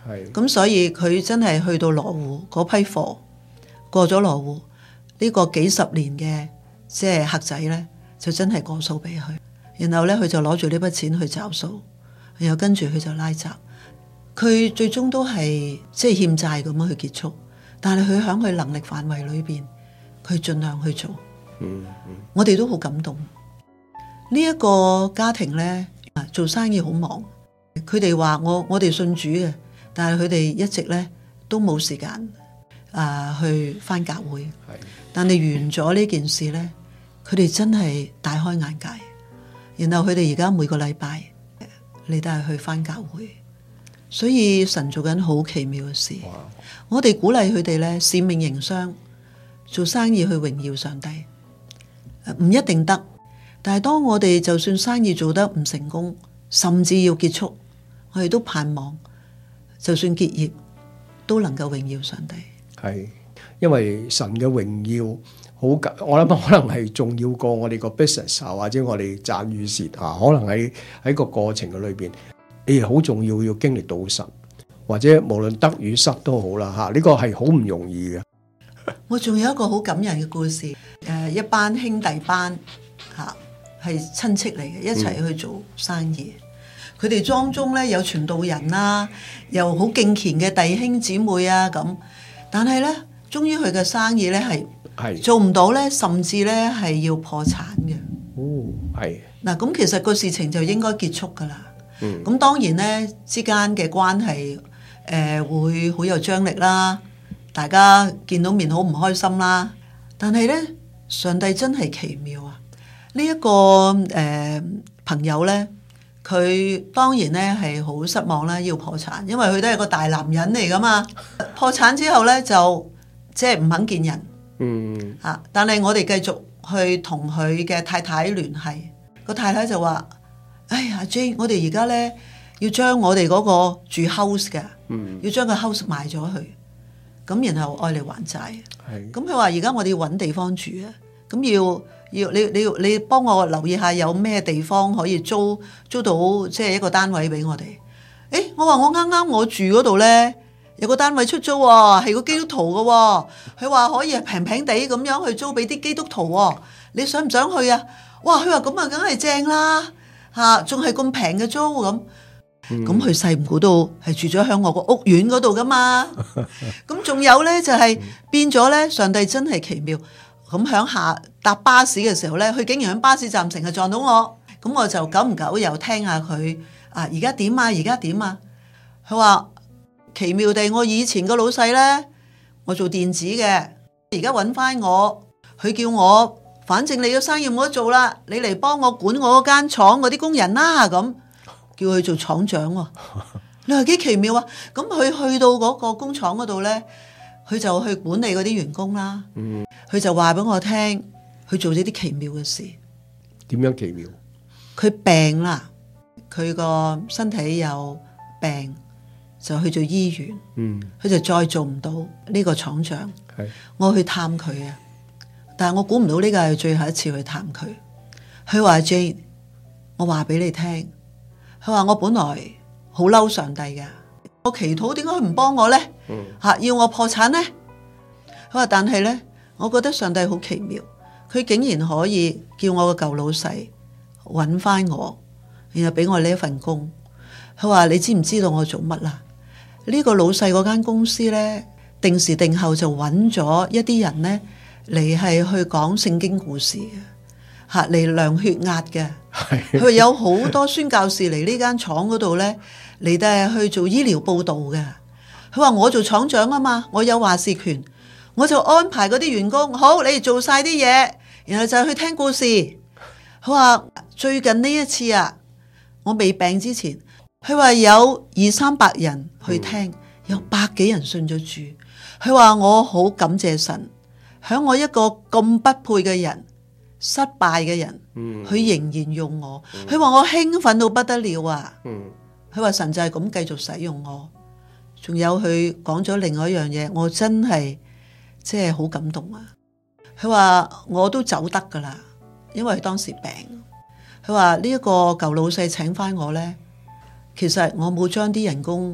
係咁，所以佢真係去到羅湖嗰批貨過咗羅湖呢個幾十年嘅即係客仔咧，就真係過數俾佢。然後咧，佢就攞住呢筆錢去找數，然後跟住佢就拉閘。佢最終都係即係欠債咁樣去結束，但係佢喺佢能力範圍裏邊，佢盡量去做。嗯嗯、我哋都好感動。呢、這、一個家庭咧，做生意好忙。佢哋話我我哋信主嘅，但係佢哋一直咧都冇時間啊去返教會。但係完咗呢件事咧，佢哋真係大開眼界。然後佢哋而家每個禮拜你都係去返教會，所以神做緊好奇妙嘅事。我哋鼓勵佢哋咧，使命營商，做生意去榮耀上帝。唔一定得，但係當我哋就算生意做得唔成功，甚至要結束，我哋都盼望就算結業都能夠榮耀上帝。 係因為神嘅榮耀好，我諗可能係重要過我哋個 business 啊，或者我哋賺與蝕啊，可能喺喺個過程嘅裏邊，誒好重要要經歷到神，或者無論得與失都好啦嚇，呢個係好唔容易嘅。 我仲有一個好感人嘅故事，誒一班兄弟班嚇係親戚嚟嘅，一齊去做生意。佢哋當中咧有傳道人啦，又好敬虔嘅弟兄姊妹啊咁，但係咧，終於佢嘅生意咧係係做唔到咧，甚至咧係要破產嘅。 哦，係嗱，咁其實個事情就應該結束噶啦。嗯，咁當然咧之間嘅關係誒、呃、會好有張力啦。大家見到面好唔開心啦，但係咧上帝真係奇妙啊！呢、這、一個誒、呃、朋友咧，佢當然咧係好失望啦，要破產，因為佢都係個大男人嚟噶嘛。破產之後咧就即係唔肯見人，嗯啊，但係我哋繼續去同佢嘅太太聯繫，個太太就話：哎呀 Jane， 我哋而家咧要將我哋嗰個住 house 嘅，嗯，要將個 house 賣咗去。咁然後愛嚟還債，咁佢話而家我哋要揾地方住啊，咁要要你你要你幫我留意下有咩地方可以租租到即係一個單位俾我哋。誒，我話我啱啱我住嗰度咧有個單位出租喎，係個基督徒嘅喎，佢話可以平平地咁樣去租俾啲基督徒喎，你想唔想去啊？哇，佢話咁啊，梗係正啦嚇，仲係咁平嘅租咁。咁佢細唔估到係住咗喺我個屋苑嗰度噶嘛？咁仲有咧就係、是、變咗咧，上帝真係奇妙。咁響下搭巴士嘅時候咧，佢竟然喺巴士站成日撞到我。咁我就久唔久又聽下佢啊，而家點啊？而家點啊？佢話奇妙地，我以前個老細咧，我做電子嘅，而家揾翻我，佢叫我，反正你嘅生意冇得做啦，你嚟幫我管我嗰間廠嗰啲工人啦咁。叫佢做廠長喎、哦，你話幾奇妙啊！咁佢去到嗰個工廠嗰度咧，佢就去管理嗰啲員工啦。嗯，佢就話俾我聽，佢做咗啲奇妙嘅事。 點樣奇妙？ 佢病啦，佢個身體有病，就去咗醫院。嗯，佢就再做唔到呢個廠長。係，我去探佢啊，但係我估唔到呢個係最後一次去探佢。佢話 Jane， 我話俾你聽。佢話我本來好嬲上帝嘅，我祈禱點解佢唔幫我呢？吓、嗯、要我破產呢？佢話但係呢，我覺得上帝好奇妙，佢竟然可以叫我個舊老細揾翻我，然後俾我呢一份工。佢話你知唔知道我做乜啦？呢、這個老細嗰間公司呢，定時定候就揾咗一啲人呢嚟係去講聖經故事嘅。吓嚟量血壓嘅，佢有好多宣教士嚟呢間廠嗰度咧，嚟都係去做醫療報道嘅。佢話我做廠長啊嘛，我有話事權，我就安排嗰啲員工，好，你哋做晒啲嘢，然後就去聽故事。佢話最近呢一次啊，我未病之前，佢話有二三百人去聽，嗯、有百幾人信咗主。佢話我好感謝神，響我一個咁不配嘅人。失敗嘅人，佢、嗯、仍然用我。佢話、嗯、我興奮到不得了啊！佢話、嗯、神就係咁繼續使用我。仲有佢講咗另外一樣嘢，我真係即係好感動啊！佢話我都走得噶啦，因為佢當時病。佢話呢一個舊老細請翻我呢，其實我冇將啲人工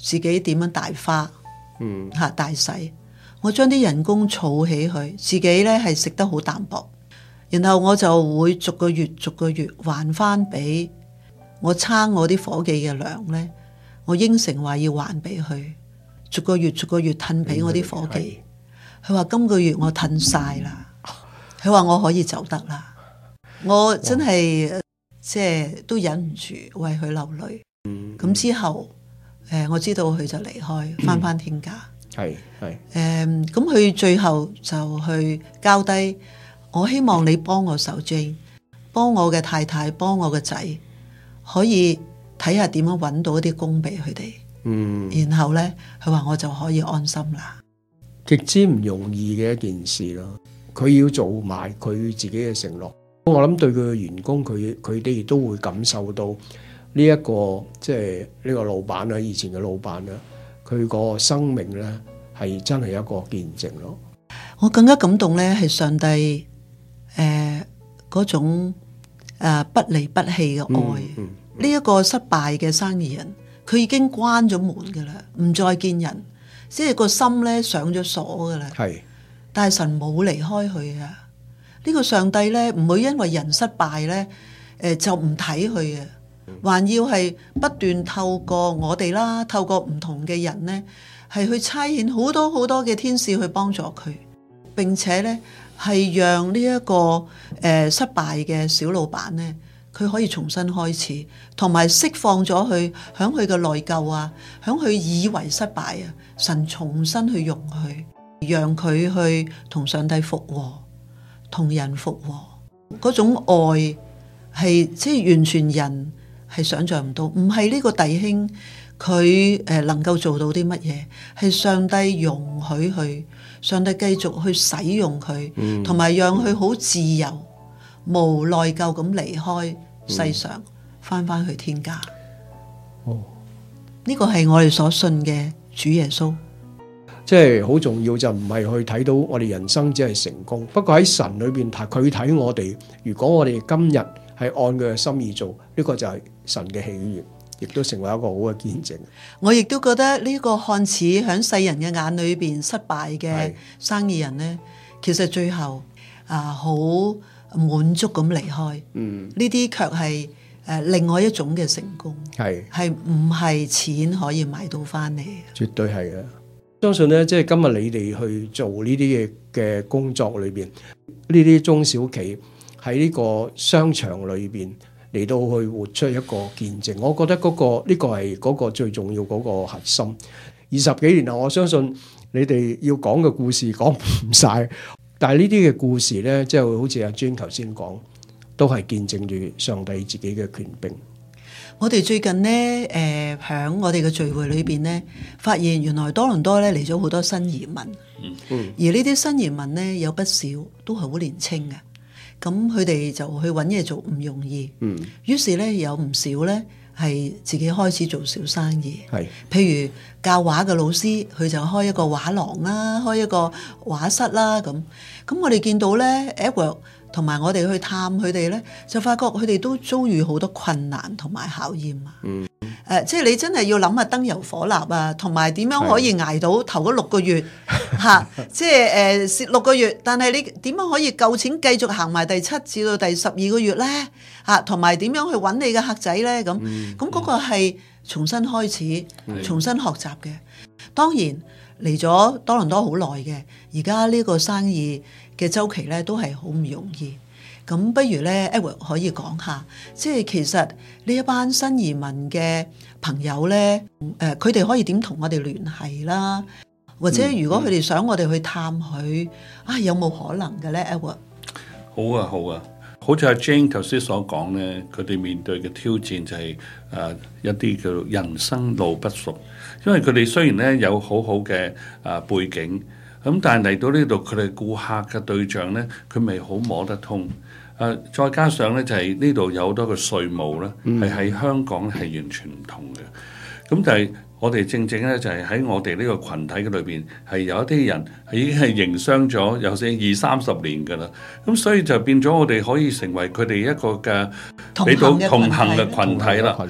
自己點樣大花， 嗯嚇大細，我將啲人工儲起佢，自己呢係食得好淡薄，然後我就會逐個月逐個月還翻俾我撐我啲伙計嘅糧呢，我應承話要還俾佢，逐個月逐個月褪俾我啲伙計。佢話今個月我褪晒啦，佢話我可以走得啦，我真係即係都忍唔住為佢流淚。咁、嗯、之後誒、呃，我知道佢就離開，翻翻天家。 係係誒，咁佢、嗯、最後就去交低，我希望你幫我手 Jane， 幫我嘅太太，幫我嘅仔，可以睇下點樣揾到一啲工俾佢哋。嗯，然後呢，佢話我就可以安心啦。 極之唔容易嘅一件事咯，佢要做埋佢自己嘅承諾。我諗對佢嘅員工，佢佢哋亦都會感受到呢、這、一個即係呢個老闆啦，以前嘅老闆啦，佢個生命咧係真係一個見證咯。 我更加感動咧，係上帝誒嗰、呃、種誒、呃、不離不棄嘅愛。呢一、嗯嗯這個失敗嘅生意人，佢已經關咗門噶啦，唔再見人。即係個心咧上咗鎖噶啦，係，但係神冇離開佢啊！呢、這個上帝咧唔會因為人失敗咧，誒、呃、就唔睇佢啊，還要係不斷透過我哋啦，透過唔同嘅人咧，係去差遣好多好多嘅天使去幫助佢，並且咧係讓呢、這、一個誒、呃、失敗嘅小老闆咧，佢可以重新開始，同埋釋放咗佢響佢嘅內疚啊，響佢以為失敗啊，神重新去用佢，讓佢去同上帝復和，同人復和。嗰種愛係即係完全人係想象唔到，唔係呢個弟兄佢誒能夠做到啲乜嘢，係上帝容許佢，上帝繼續去使用佢，同埋、嗯、讓佢好自由。無內疚咁離開世上，翻翻、嗯、去天家。哦，呢個係我哋所信嘅主耶穌。 即係好重要，就唔係去睇到我哋人生只係成功。不過喺神裏邊睇，佢睇我哋。如果我哋今日係按佢嘅心意做，呢、這個就係神嘅喜悅，亦都成為一個好嘅見證。 我亦都覺得呢個看似喺世人嘅眼裏邊失敗嘅生意人呢，是其實最後啊好。滿足咁離開，呢啲卻係誒另外一種嘅成功，係係唔係錢可以買到翻嚟？ 絕對係啊！相信咧，即係今日你哋去做呢啲嘅嘅工作裏邊，呢啲中小企喺呢個商場裏邊嚟到去活出一個見證，我覺得嗰個呢個係嗰個最重要嗰個核心。二十幾年後，我相信你哋要講嘅故事講唔晒。但係呢啲嘅故事咧，即係好似阿 Jane 頭先講，都係見證住上帝自己嘅權柄。 我哋最近咧，誒、呃，響我哋嘅聚會裏邊咧，發現原來多倫多咧嚟咗好多新移民，嗯嗯，而呢啲新移民咧有不少都係好年輕嘅，咁佢哋就去搵嘢做唔容易，嗯，於是咧有唔少咧。係自己開始做小生意，係，譬如教畫嘅老師，佢就開一個畫廊啦，開一個畫室啦，咁，咁我哋見到咧 Edward 同埋我哋去探佢哋咧，就發覺佢哋都遭遇好多困難同埋考驗啊。嗯，誒、呃，即係你真係要諗下燈油火蠟啊，同埋點樣可以捱到頭嗰六個月嚇，即係誒蝕六個月，但係你點樣可以夠錢繼續行埋第七至到第十二個月咧？嚇，同埋點樣去揾你嘅客仔咧？咁，咁嗰個係重新開始、嗯、重新學習嘅。當然嚟咗多倫多好耐嘅，而家呢個生意嘅週期咧都係好唔容易。咁不如咧 Edward 可以講下，即係其實呢一班新移民嘅朋友咧，誒佢哋可以點同我哋聯繫啦？或者如果佢哋想我哋去探佢，啊有冇可能嘅咧 Edward？ 好啊，好啊。好似阿 Jane 頭先所講咧，佢哋面對嘅挑戰就係、是、誒、呃、一啲叫做人生路不熟，因為佢哋雖然咧有好好嘅誒背景，咁但係嚟到呢度佢哋顧客嘅對象咧，佢未好摸得通。誒、呃、再加上咧就係呢度有好多嘅稅務咧，係喺、嗯、香港係完全唔同嘅。咁就係我哋正正咧就係喺我哋呢個群體嘅裏邊，係有一啲人係已經係營商咗有成二三十年㗎啦。咁所以就變咗我哋可以成為佢哋一個嘅俾到同行嘅群體啦。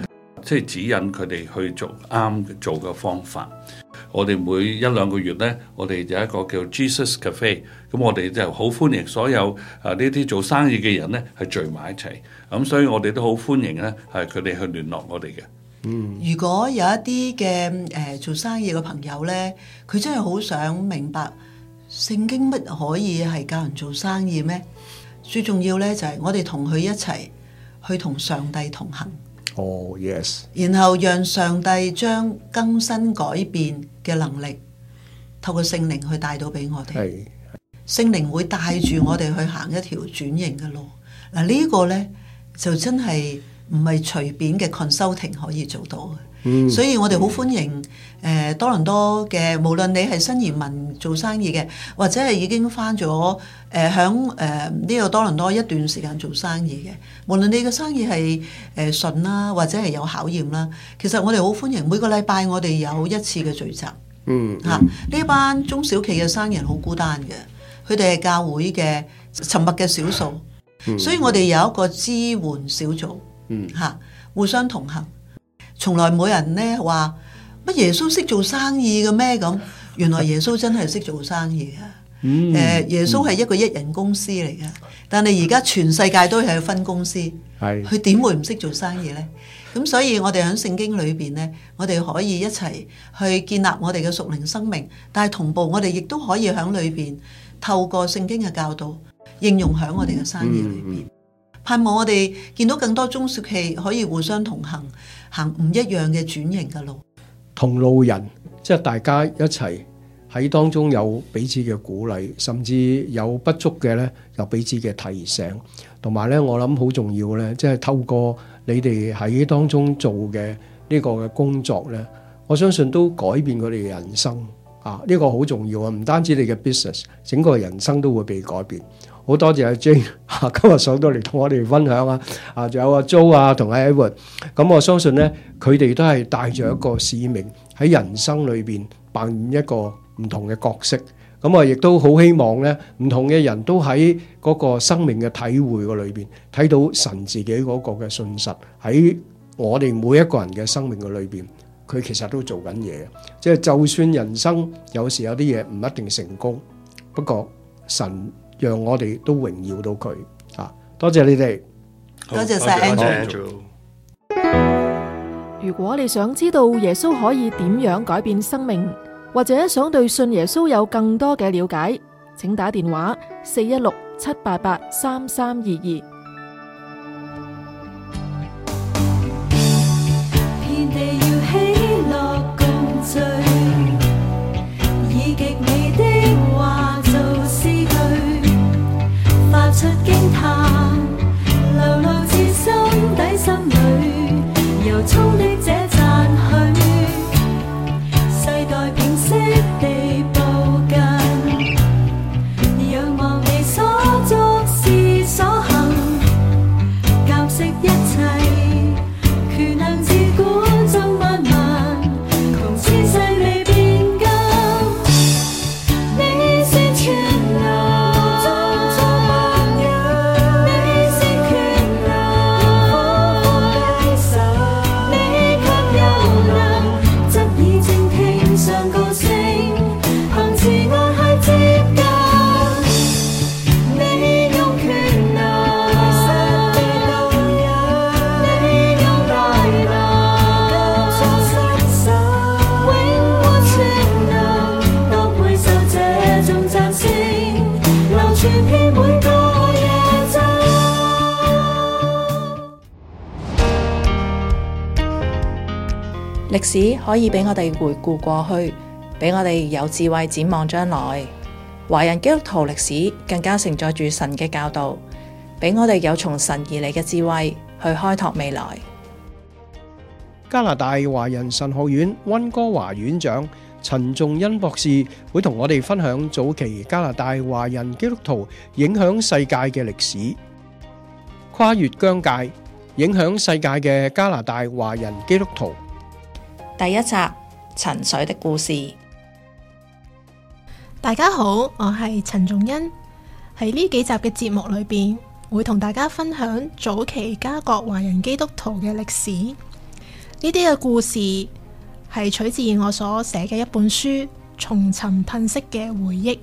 即係指引佢哋去做啱做嘅方法。我哋每一兩個月呢，我哋有一個叫 Jesus Cafe， 咁我哋就好歡迎所有啊呢啲做生意嘅人呢係聚埋一齊，咁所以我哋都好歡迎呢係佢哋去聯絡我哋嘅。 嗯，如果有一啲嘅誒做生意嘅朋友呢，佢真係好想明白聖經乜可以係教人做生意咩？最重要呢，就係我哋同佢一齊去同上帝同行。 哦、oh, yes， 然後讓上帝將更新改變嘅能力透過聖靈去帶到俾我哋。係，聖靈會帶住我哋去行一條轉型嘅路。嗱，呢個呢，就真係唔係隨便嘅 consulting 可以做到嘅。嗯、所以我哋好歡迎誒、呃、多倫多嘅，無論你係新移民做生意嘅，或者係已經返咗誒響誒呢個多倫多一段時間做生意嘅，無論你嘅生意係誒順啦，或者係有考驗啦，其實我哋好歡迎每個禮拜我哋有一次嘅聚集。嗯，嚇、嗯、呢、啊、班中小企嘅生意人好孤單嘅，佢哋係教會嘅沉默嘅少數，嗯、所以我哋有一個支援小組。嗯，嚇、啊、互相同行。從來冇人呢話乜耶穌識做生意嘅咩咁？原來耶穌真係識做生意嘅。誒、嗯呃，耶穌係一個一人公司嚟嘅，但係而家全世界都係分公司，係佢點會唔識做生意呢？咁所以我哋喺聖經裏邊呢，我哋可以一齊去建立我哋嘅屬靈生命，但係同步我哋亦都可以喺裏邊透過聖經嘅教導應用喺我哋嘅生意裏邊。嗯嗯盼望我哋見到更多中小企可以互相同行，行唔一樣嘅轉型嘅路。 同路人，即係大家一齊喺當中有彼此嘅鼓勵，甚至有不足嘅呢，有彼此嘅提醒。同埋呢，我諗好重要呢，即係透過你哋喺當中做嘅呢個嘅工作呢，我相信都改變佢哋嘅人生啊！呢個好重要啊！唔單止你嘅 business， 整個人生都會被改變。好多謝阿 Jane 今日上到嚟同我哋分享啊！啊，仲有阿 Jo 啊，同阿 Edward， 咁我相信咧，佢哋都係帶住一個使命喺人生裏邊扮演一個唔同嘅角色。咁啊，亦都好希望咧，唔同嘅人都喺嗰個生命嘅體會個裏邊睇到神自己嗰個嘅信實喺我哋每一個人嘅生命嘅裏邊，佢其實都做緊嘢。即係就算人生有時有啲嘢唔一定成功，不過神讓我哋都榮耀到佢啊！多謝你哋， 多謝晒 Andrew。 如果你想知道耶穌可以點樣改變生命，或者想對信耶穌有更多嘅了解，請打電話四一六七八八三三二二。 遍地要喜樂共聚，以極美的話做詩句，發出驚嘆，流露自心底心裏，由衷的這讚許，世代辨識地步近，仰望你所作事所行，監視一切，權能自管眾萬民，窮姿勢未變更，你是全能，創造萬有，你是權能，放低手，你卻又能，側耳靜聽上高聲，憑慈愛去接近，你用權能，神的導引，你用大能，創失手，永活全能，當配受這種讚聲，流傳遍每個夜晝。 歷史可以俾我哋回顧過去，俾我哋有智慧展望將來。華人基督徒歷史更加承載住神嘅教導，俾我哋有從神而嚟嘅智慧去開拓未來。 加拿大華人神學院溫哥華院長陳仲恩博士會同我哋分享早期加拿大華人基督徒影響世界嘅歷史，跨越疆界，影響世界嘅加拿大華人基督徒。 第一集陳水的故事。 大家好，我係陳仲恩。喺呢幾集嘅節目裏邊，會同大家分享早期加國華人基督徒嘅歷史。 呢啲嘅故事係取自我所寫嘅一本書《重尋褪色嘅回憶》。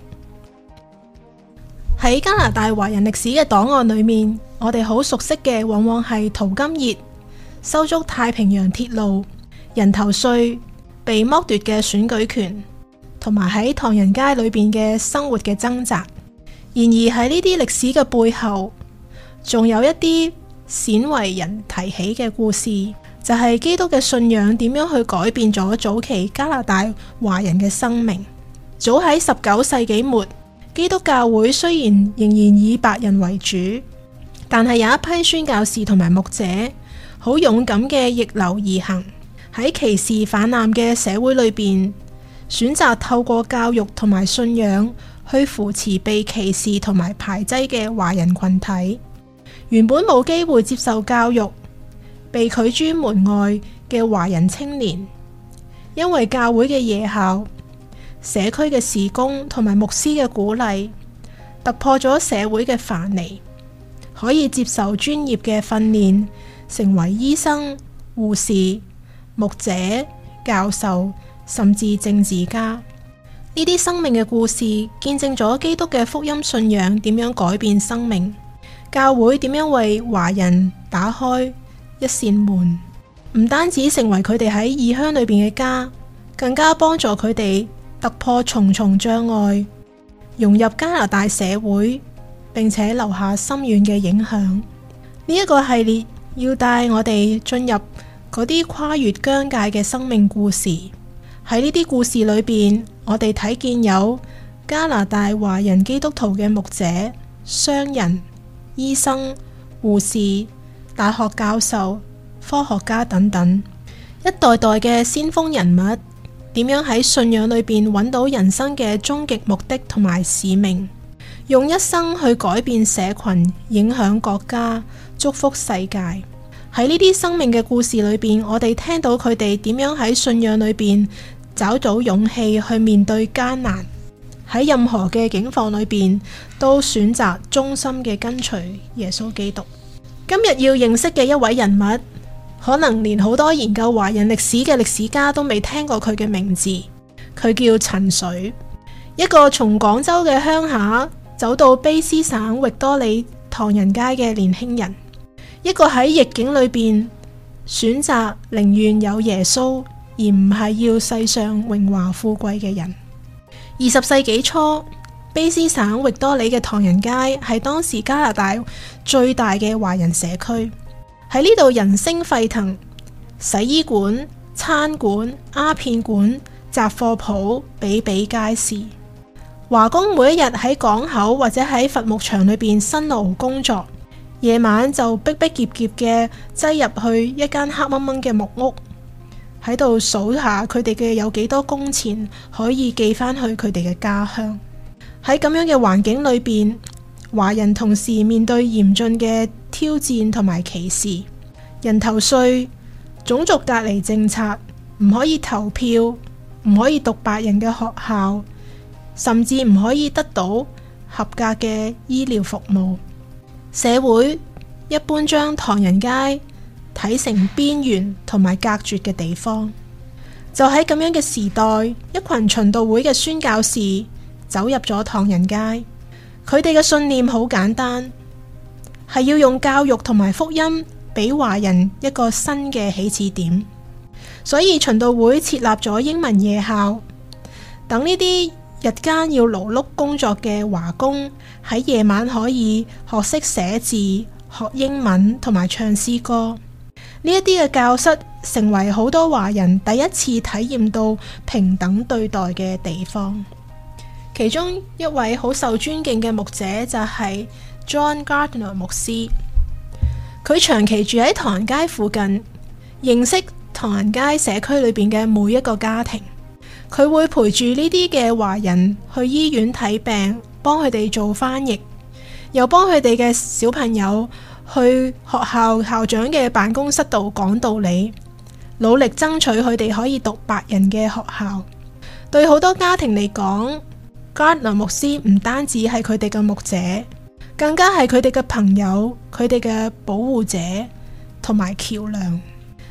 喺加拿大華人歷史嘅檔案裏面，我哋好熟悉嘅往往係淘金熱、修築太平洋鐵路、人頭稅、被剝奪嘅選舉權，同埋喺唐人街裏邊嘅生活嘅掙扎。然而喺呢啲歷史嘅背後，仲有一啲鮮為人提起嘅故事，就係基督嘅信仰點樣去改變咗早期加拿大華人嘅生命。早喺十九世紀末，基督教會雖然仍然以白人為主，但係有一批宣教士同埋牧者好勇敢嘅逆流而行，喺歧視泛濫嘅社會裏邊，選擇透過教育同埋信仰去扶持被歧視同埋排擠嘅華人群體。原本冇機會接受教育、被拒諸門外嘅華人青年，因為教會嘅夜校、社區嘅事工同埋牧師嘅鼓勵，突破咗社會嘅藩籬，可以接受專業嘅訓練，成為醫生、護士、牧者、教授，甚至政治家。呢啲生命嘅故事，見證咗基督嘅福音信仰點樣改變生命，教會點樣為華人打開一扇門，唔單止成為佢哋喺異鄉裏邊嘅家，更加幫助佢哋突破重重障礙，融入加拿大社會，並且留下深遠嘅影響。呢、這、一個系列要帶我哋進入嗰啲跨越疆界嘅生命故事。喺呢啲故事裏邊，我哋睇見有加拿大華人基督徒嘅牧者、商人、醫生、護士、大學教授、科學家等等，一代代嘅先鋒人物，點樣喺信仰裏邊揾到人生嘅終極目的同埋使命，用一生去改變社群，影響國家，祝福世界。喺呢啲生命嘅故事裏邊，我哋聽到佢哋點樣喺信仰裏邊找到勇氣去面對艱難，喺任何嘅境況裏邊都選擇忠心嘅跟隨耶穌基督。今日要認識嘅一位人物，可能連好多研究華人歷史嘅歷史家都未聽過佢嘅名字。佢叫陳水，一個從廣州嘅鄉下走到卑詩省域多利唐人街嘅年輕人，一個喺逆境裏邊選擇寧願有耶穌而唔係要世上榮華富貴嘅人。二十世紀初，卑詩省域多利嘅唐人街係當時加拿大最大嘅華人社區。喺呢度人聲沸騰，洗衣館、餐館、鴉片館、雜貨鋪比比皆是。華工每一日喺港口或者喺伐木場裏邊辛勞工作，夜晚就逼逼夾夾嘅擠入去一間黑掹掹嘅木屋，喺度數下佢哋嘅有幾多工錢可以寄翻去佢哋嘅家鄉。喺咁樣嘅環境裏邊，華人同時面對嚴峻嘅挑戰同埋歧視，人頭稅、種族隔離政策，唔可以投票，唔可以讀白人嘅學校，甚至唔可以得到合格嘅醫療服務。社會一般將唐人街睇成邊緣同埋隔絕嘅地方。就喺咁樣嘅時代，一群循道會嘅宣教士走入咗唐人街。佢哋嘅信念好簡單，係要用教育同埋福音俾華人一個新嘅起始點。所以循道會設立咗英文夜校，等呢啲日間要勞碌工作嘅華工喺夜晚可以學識寫字、學英文同埋唱詩歌。呢一啲嘅教室成為好多華人第一次體驗到平等對待嘅地方。其中一位好受尊敬嘅牧者就係 John Gardner 牧師，佢長期住喺唐人街附近，認識唐人街社區裏邊嘅每一個家庭。佢會陪住呢啲嘅華人去醫院睇病，幫佢哋做翻譯，又幫佢哋嘅小朋友去學校校長嘅辦公室度講道理，努力爭取佢哋可以讀白人嘅學校。對好多家庭嚟講，Gardner 牧師唔單止係佢哋嘅牧者，更加係佢哋嘅朋友，佢哋嘅保護者同埋橋樑。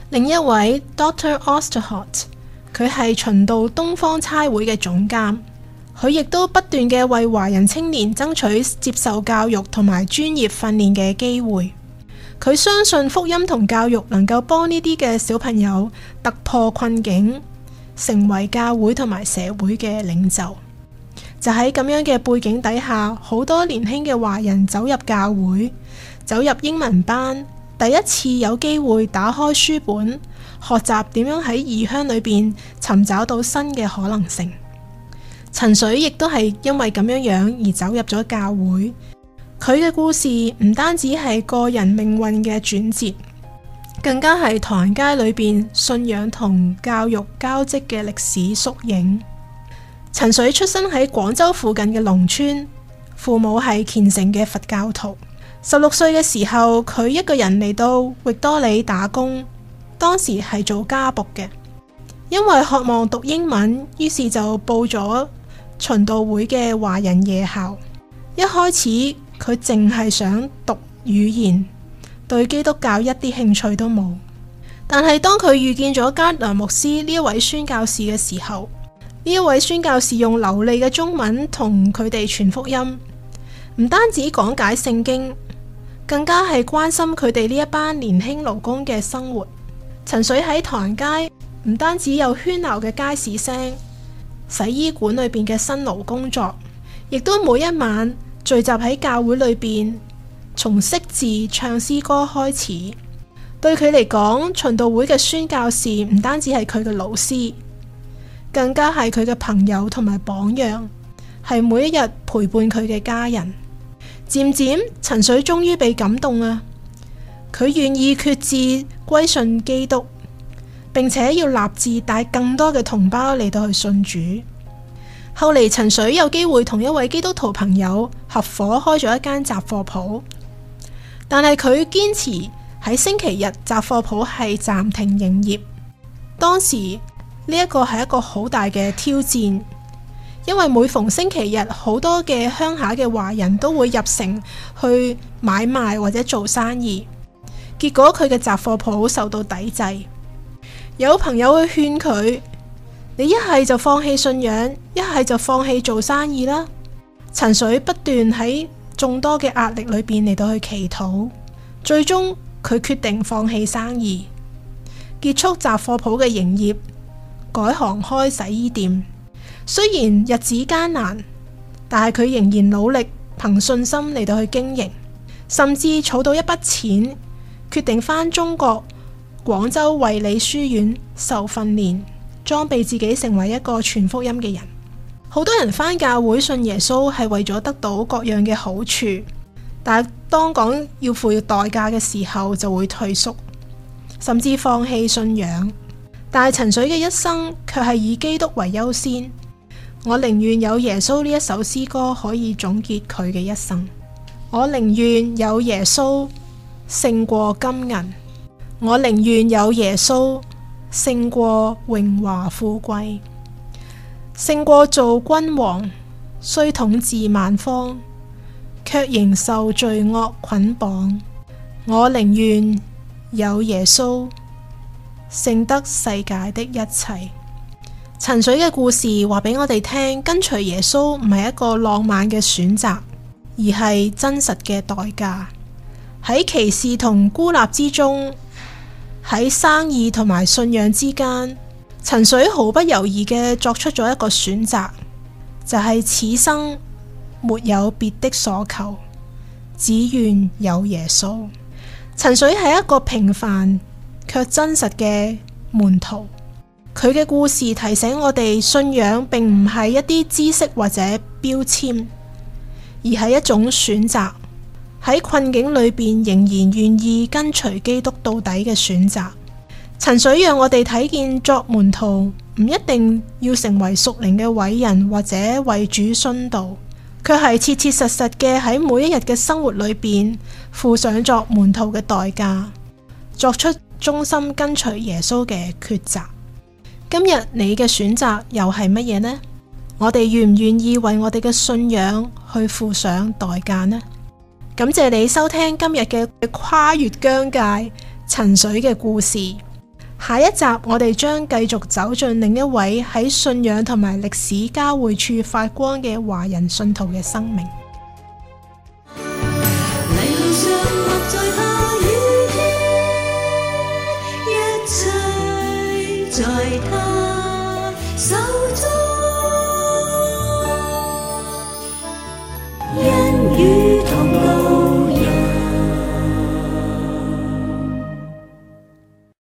另一位 Doctor Osterholt， 佢係循道東方差會嘅總監，佢亦都不斷嘅為華人青年爭取接受教育同埋專業訓練嘅機會。佢相信福音同教育能夠幫呢啲嘅小朋友突破困境，成為教會同埋社會嘅領袖。就喺咁樣嘅背景底下，好多年輕嘅華人走入教會，走入英文班，第一次有機會打開書本，學習點樣喺異鄉裏邊尋找到新嘅可能性。陳水亦都係因為咁樣樣而走入咗教會。佢嘅故事唔單止係個人命運嘅轉折，更加係唐人街裏邊信仰同教育交織嘅歷史縮影。陳水出生喺廣州附近嘅農村，父母係虔誠嘅佛教徒。十六歲嘅時候，佢一個人嚟到域多利打工，當時係做家僕嘅。因為渴望讀英文，於是就報咗循道會嘅華人夜校。一開始佢淨係想讀語言，對基督教一啲興趣都冇。但係當佢遇見咗加良牧師呢一位宣教士嘅時候，呢一位宣教士用流利嘅中文同佢哋傳福音，唔單止講解聖經，更加係關心佢哋呢一班年輕勞工嘅生活。陳水喺唐人街唔單止有喧鬧嘅街市聲、洗衣館裏邊嘅辛勞工作，亦都每一晚聚集喺教會裏邊，從識字唱詩歌開始。對佢嚟講，循道會嘅宣教士唔單止係佢嘅老師，更加係佢嘅朋友同埋榜樣，係每一日陪伴佢嘅家人。漸漸，陳水終於被感動啊！佢願意決志歸信基督，並且要立志帶更多嘅同胞嚟到去信主。後嚟陳水有機會同一位基督徒朋友合夥開咗一間雜貨鋪，但係佢堅持喺星期日雜貨鋪係暫停營業。當時呢一個係一個好大嘅挑戰，因為每逢星期日，好多嘅鄉下嘅華人都會入城去買賣或者做生意，結果佢嘅雜貨鋪受到抵制。有朋友去勸佢，你一係就放棄信仰，一係就放棄做生意啦。陳水不斷喺眾多嘅壓力裏邊嚟到去祈禱，最終佢決定放棄生意，結束雜貨鋪嘅營業，改行開洗衣店。雖然日子艱難，但係佢仍然努力憑信心嚟到去經營，甚至儲到一筆錢，決定返中國廣州衛理書院受訓練，裝備自己成為一個傳福音嘅人。好多人返教會信耶穌係為咗得到各樣嘅好處，但係當講要付代價嘅時候就會退縮，甚至放棄信仰。但係陳水嘅一生卻係以基督為優先。我寧願有耶穌呢一首詩歌可以總結佢嘅一生。我寧願有耶穌勝過金銀，我寧願有耶穌勝過榮華富貴，勝過做君王，雖統治萬方，卻仍受罪惡捆綁。我寧願有耶穌勝得世界的一切。陳水嘅故事話俾我哋聽，跟隨耶穌唔係一個浪漫嘅選擇，而係真實嘅代價。喺歧視同孤立之中，喺生意同埋信仰之間，陳水毫不猶豫嘅作出咗一個選擇，就係此生沒有別的所求，只願有耶穌。陳水係一個平凡卻真實嘅門徒。佢嘅故事提醒我哋，信仰並唔係一啲知識或者標籤，而係一種選擇。喺困境裏邊仍然願意跟隨基督到底嘅選擇。陳水讓我哋睇見作門徒唔一定要成為屬靈嘅偉人或者為主殉道，卻係切切實實嘅喺每一日嘅生活裏邊付上作門徒嘅代價，作出忠心跟隨耶穌嘅抉擇。今日你嘅選擇又係乜嘢呢？我哋願唔願意為我哋嘅信仰去付上代價呢？感謝你收聽今日嘅跨越疆界陳水嘅故事。 下一集我哋將繼續走進另一位喺信仰同埋歷史交匯處發光嘅華人信徒嘅生命。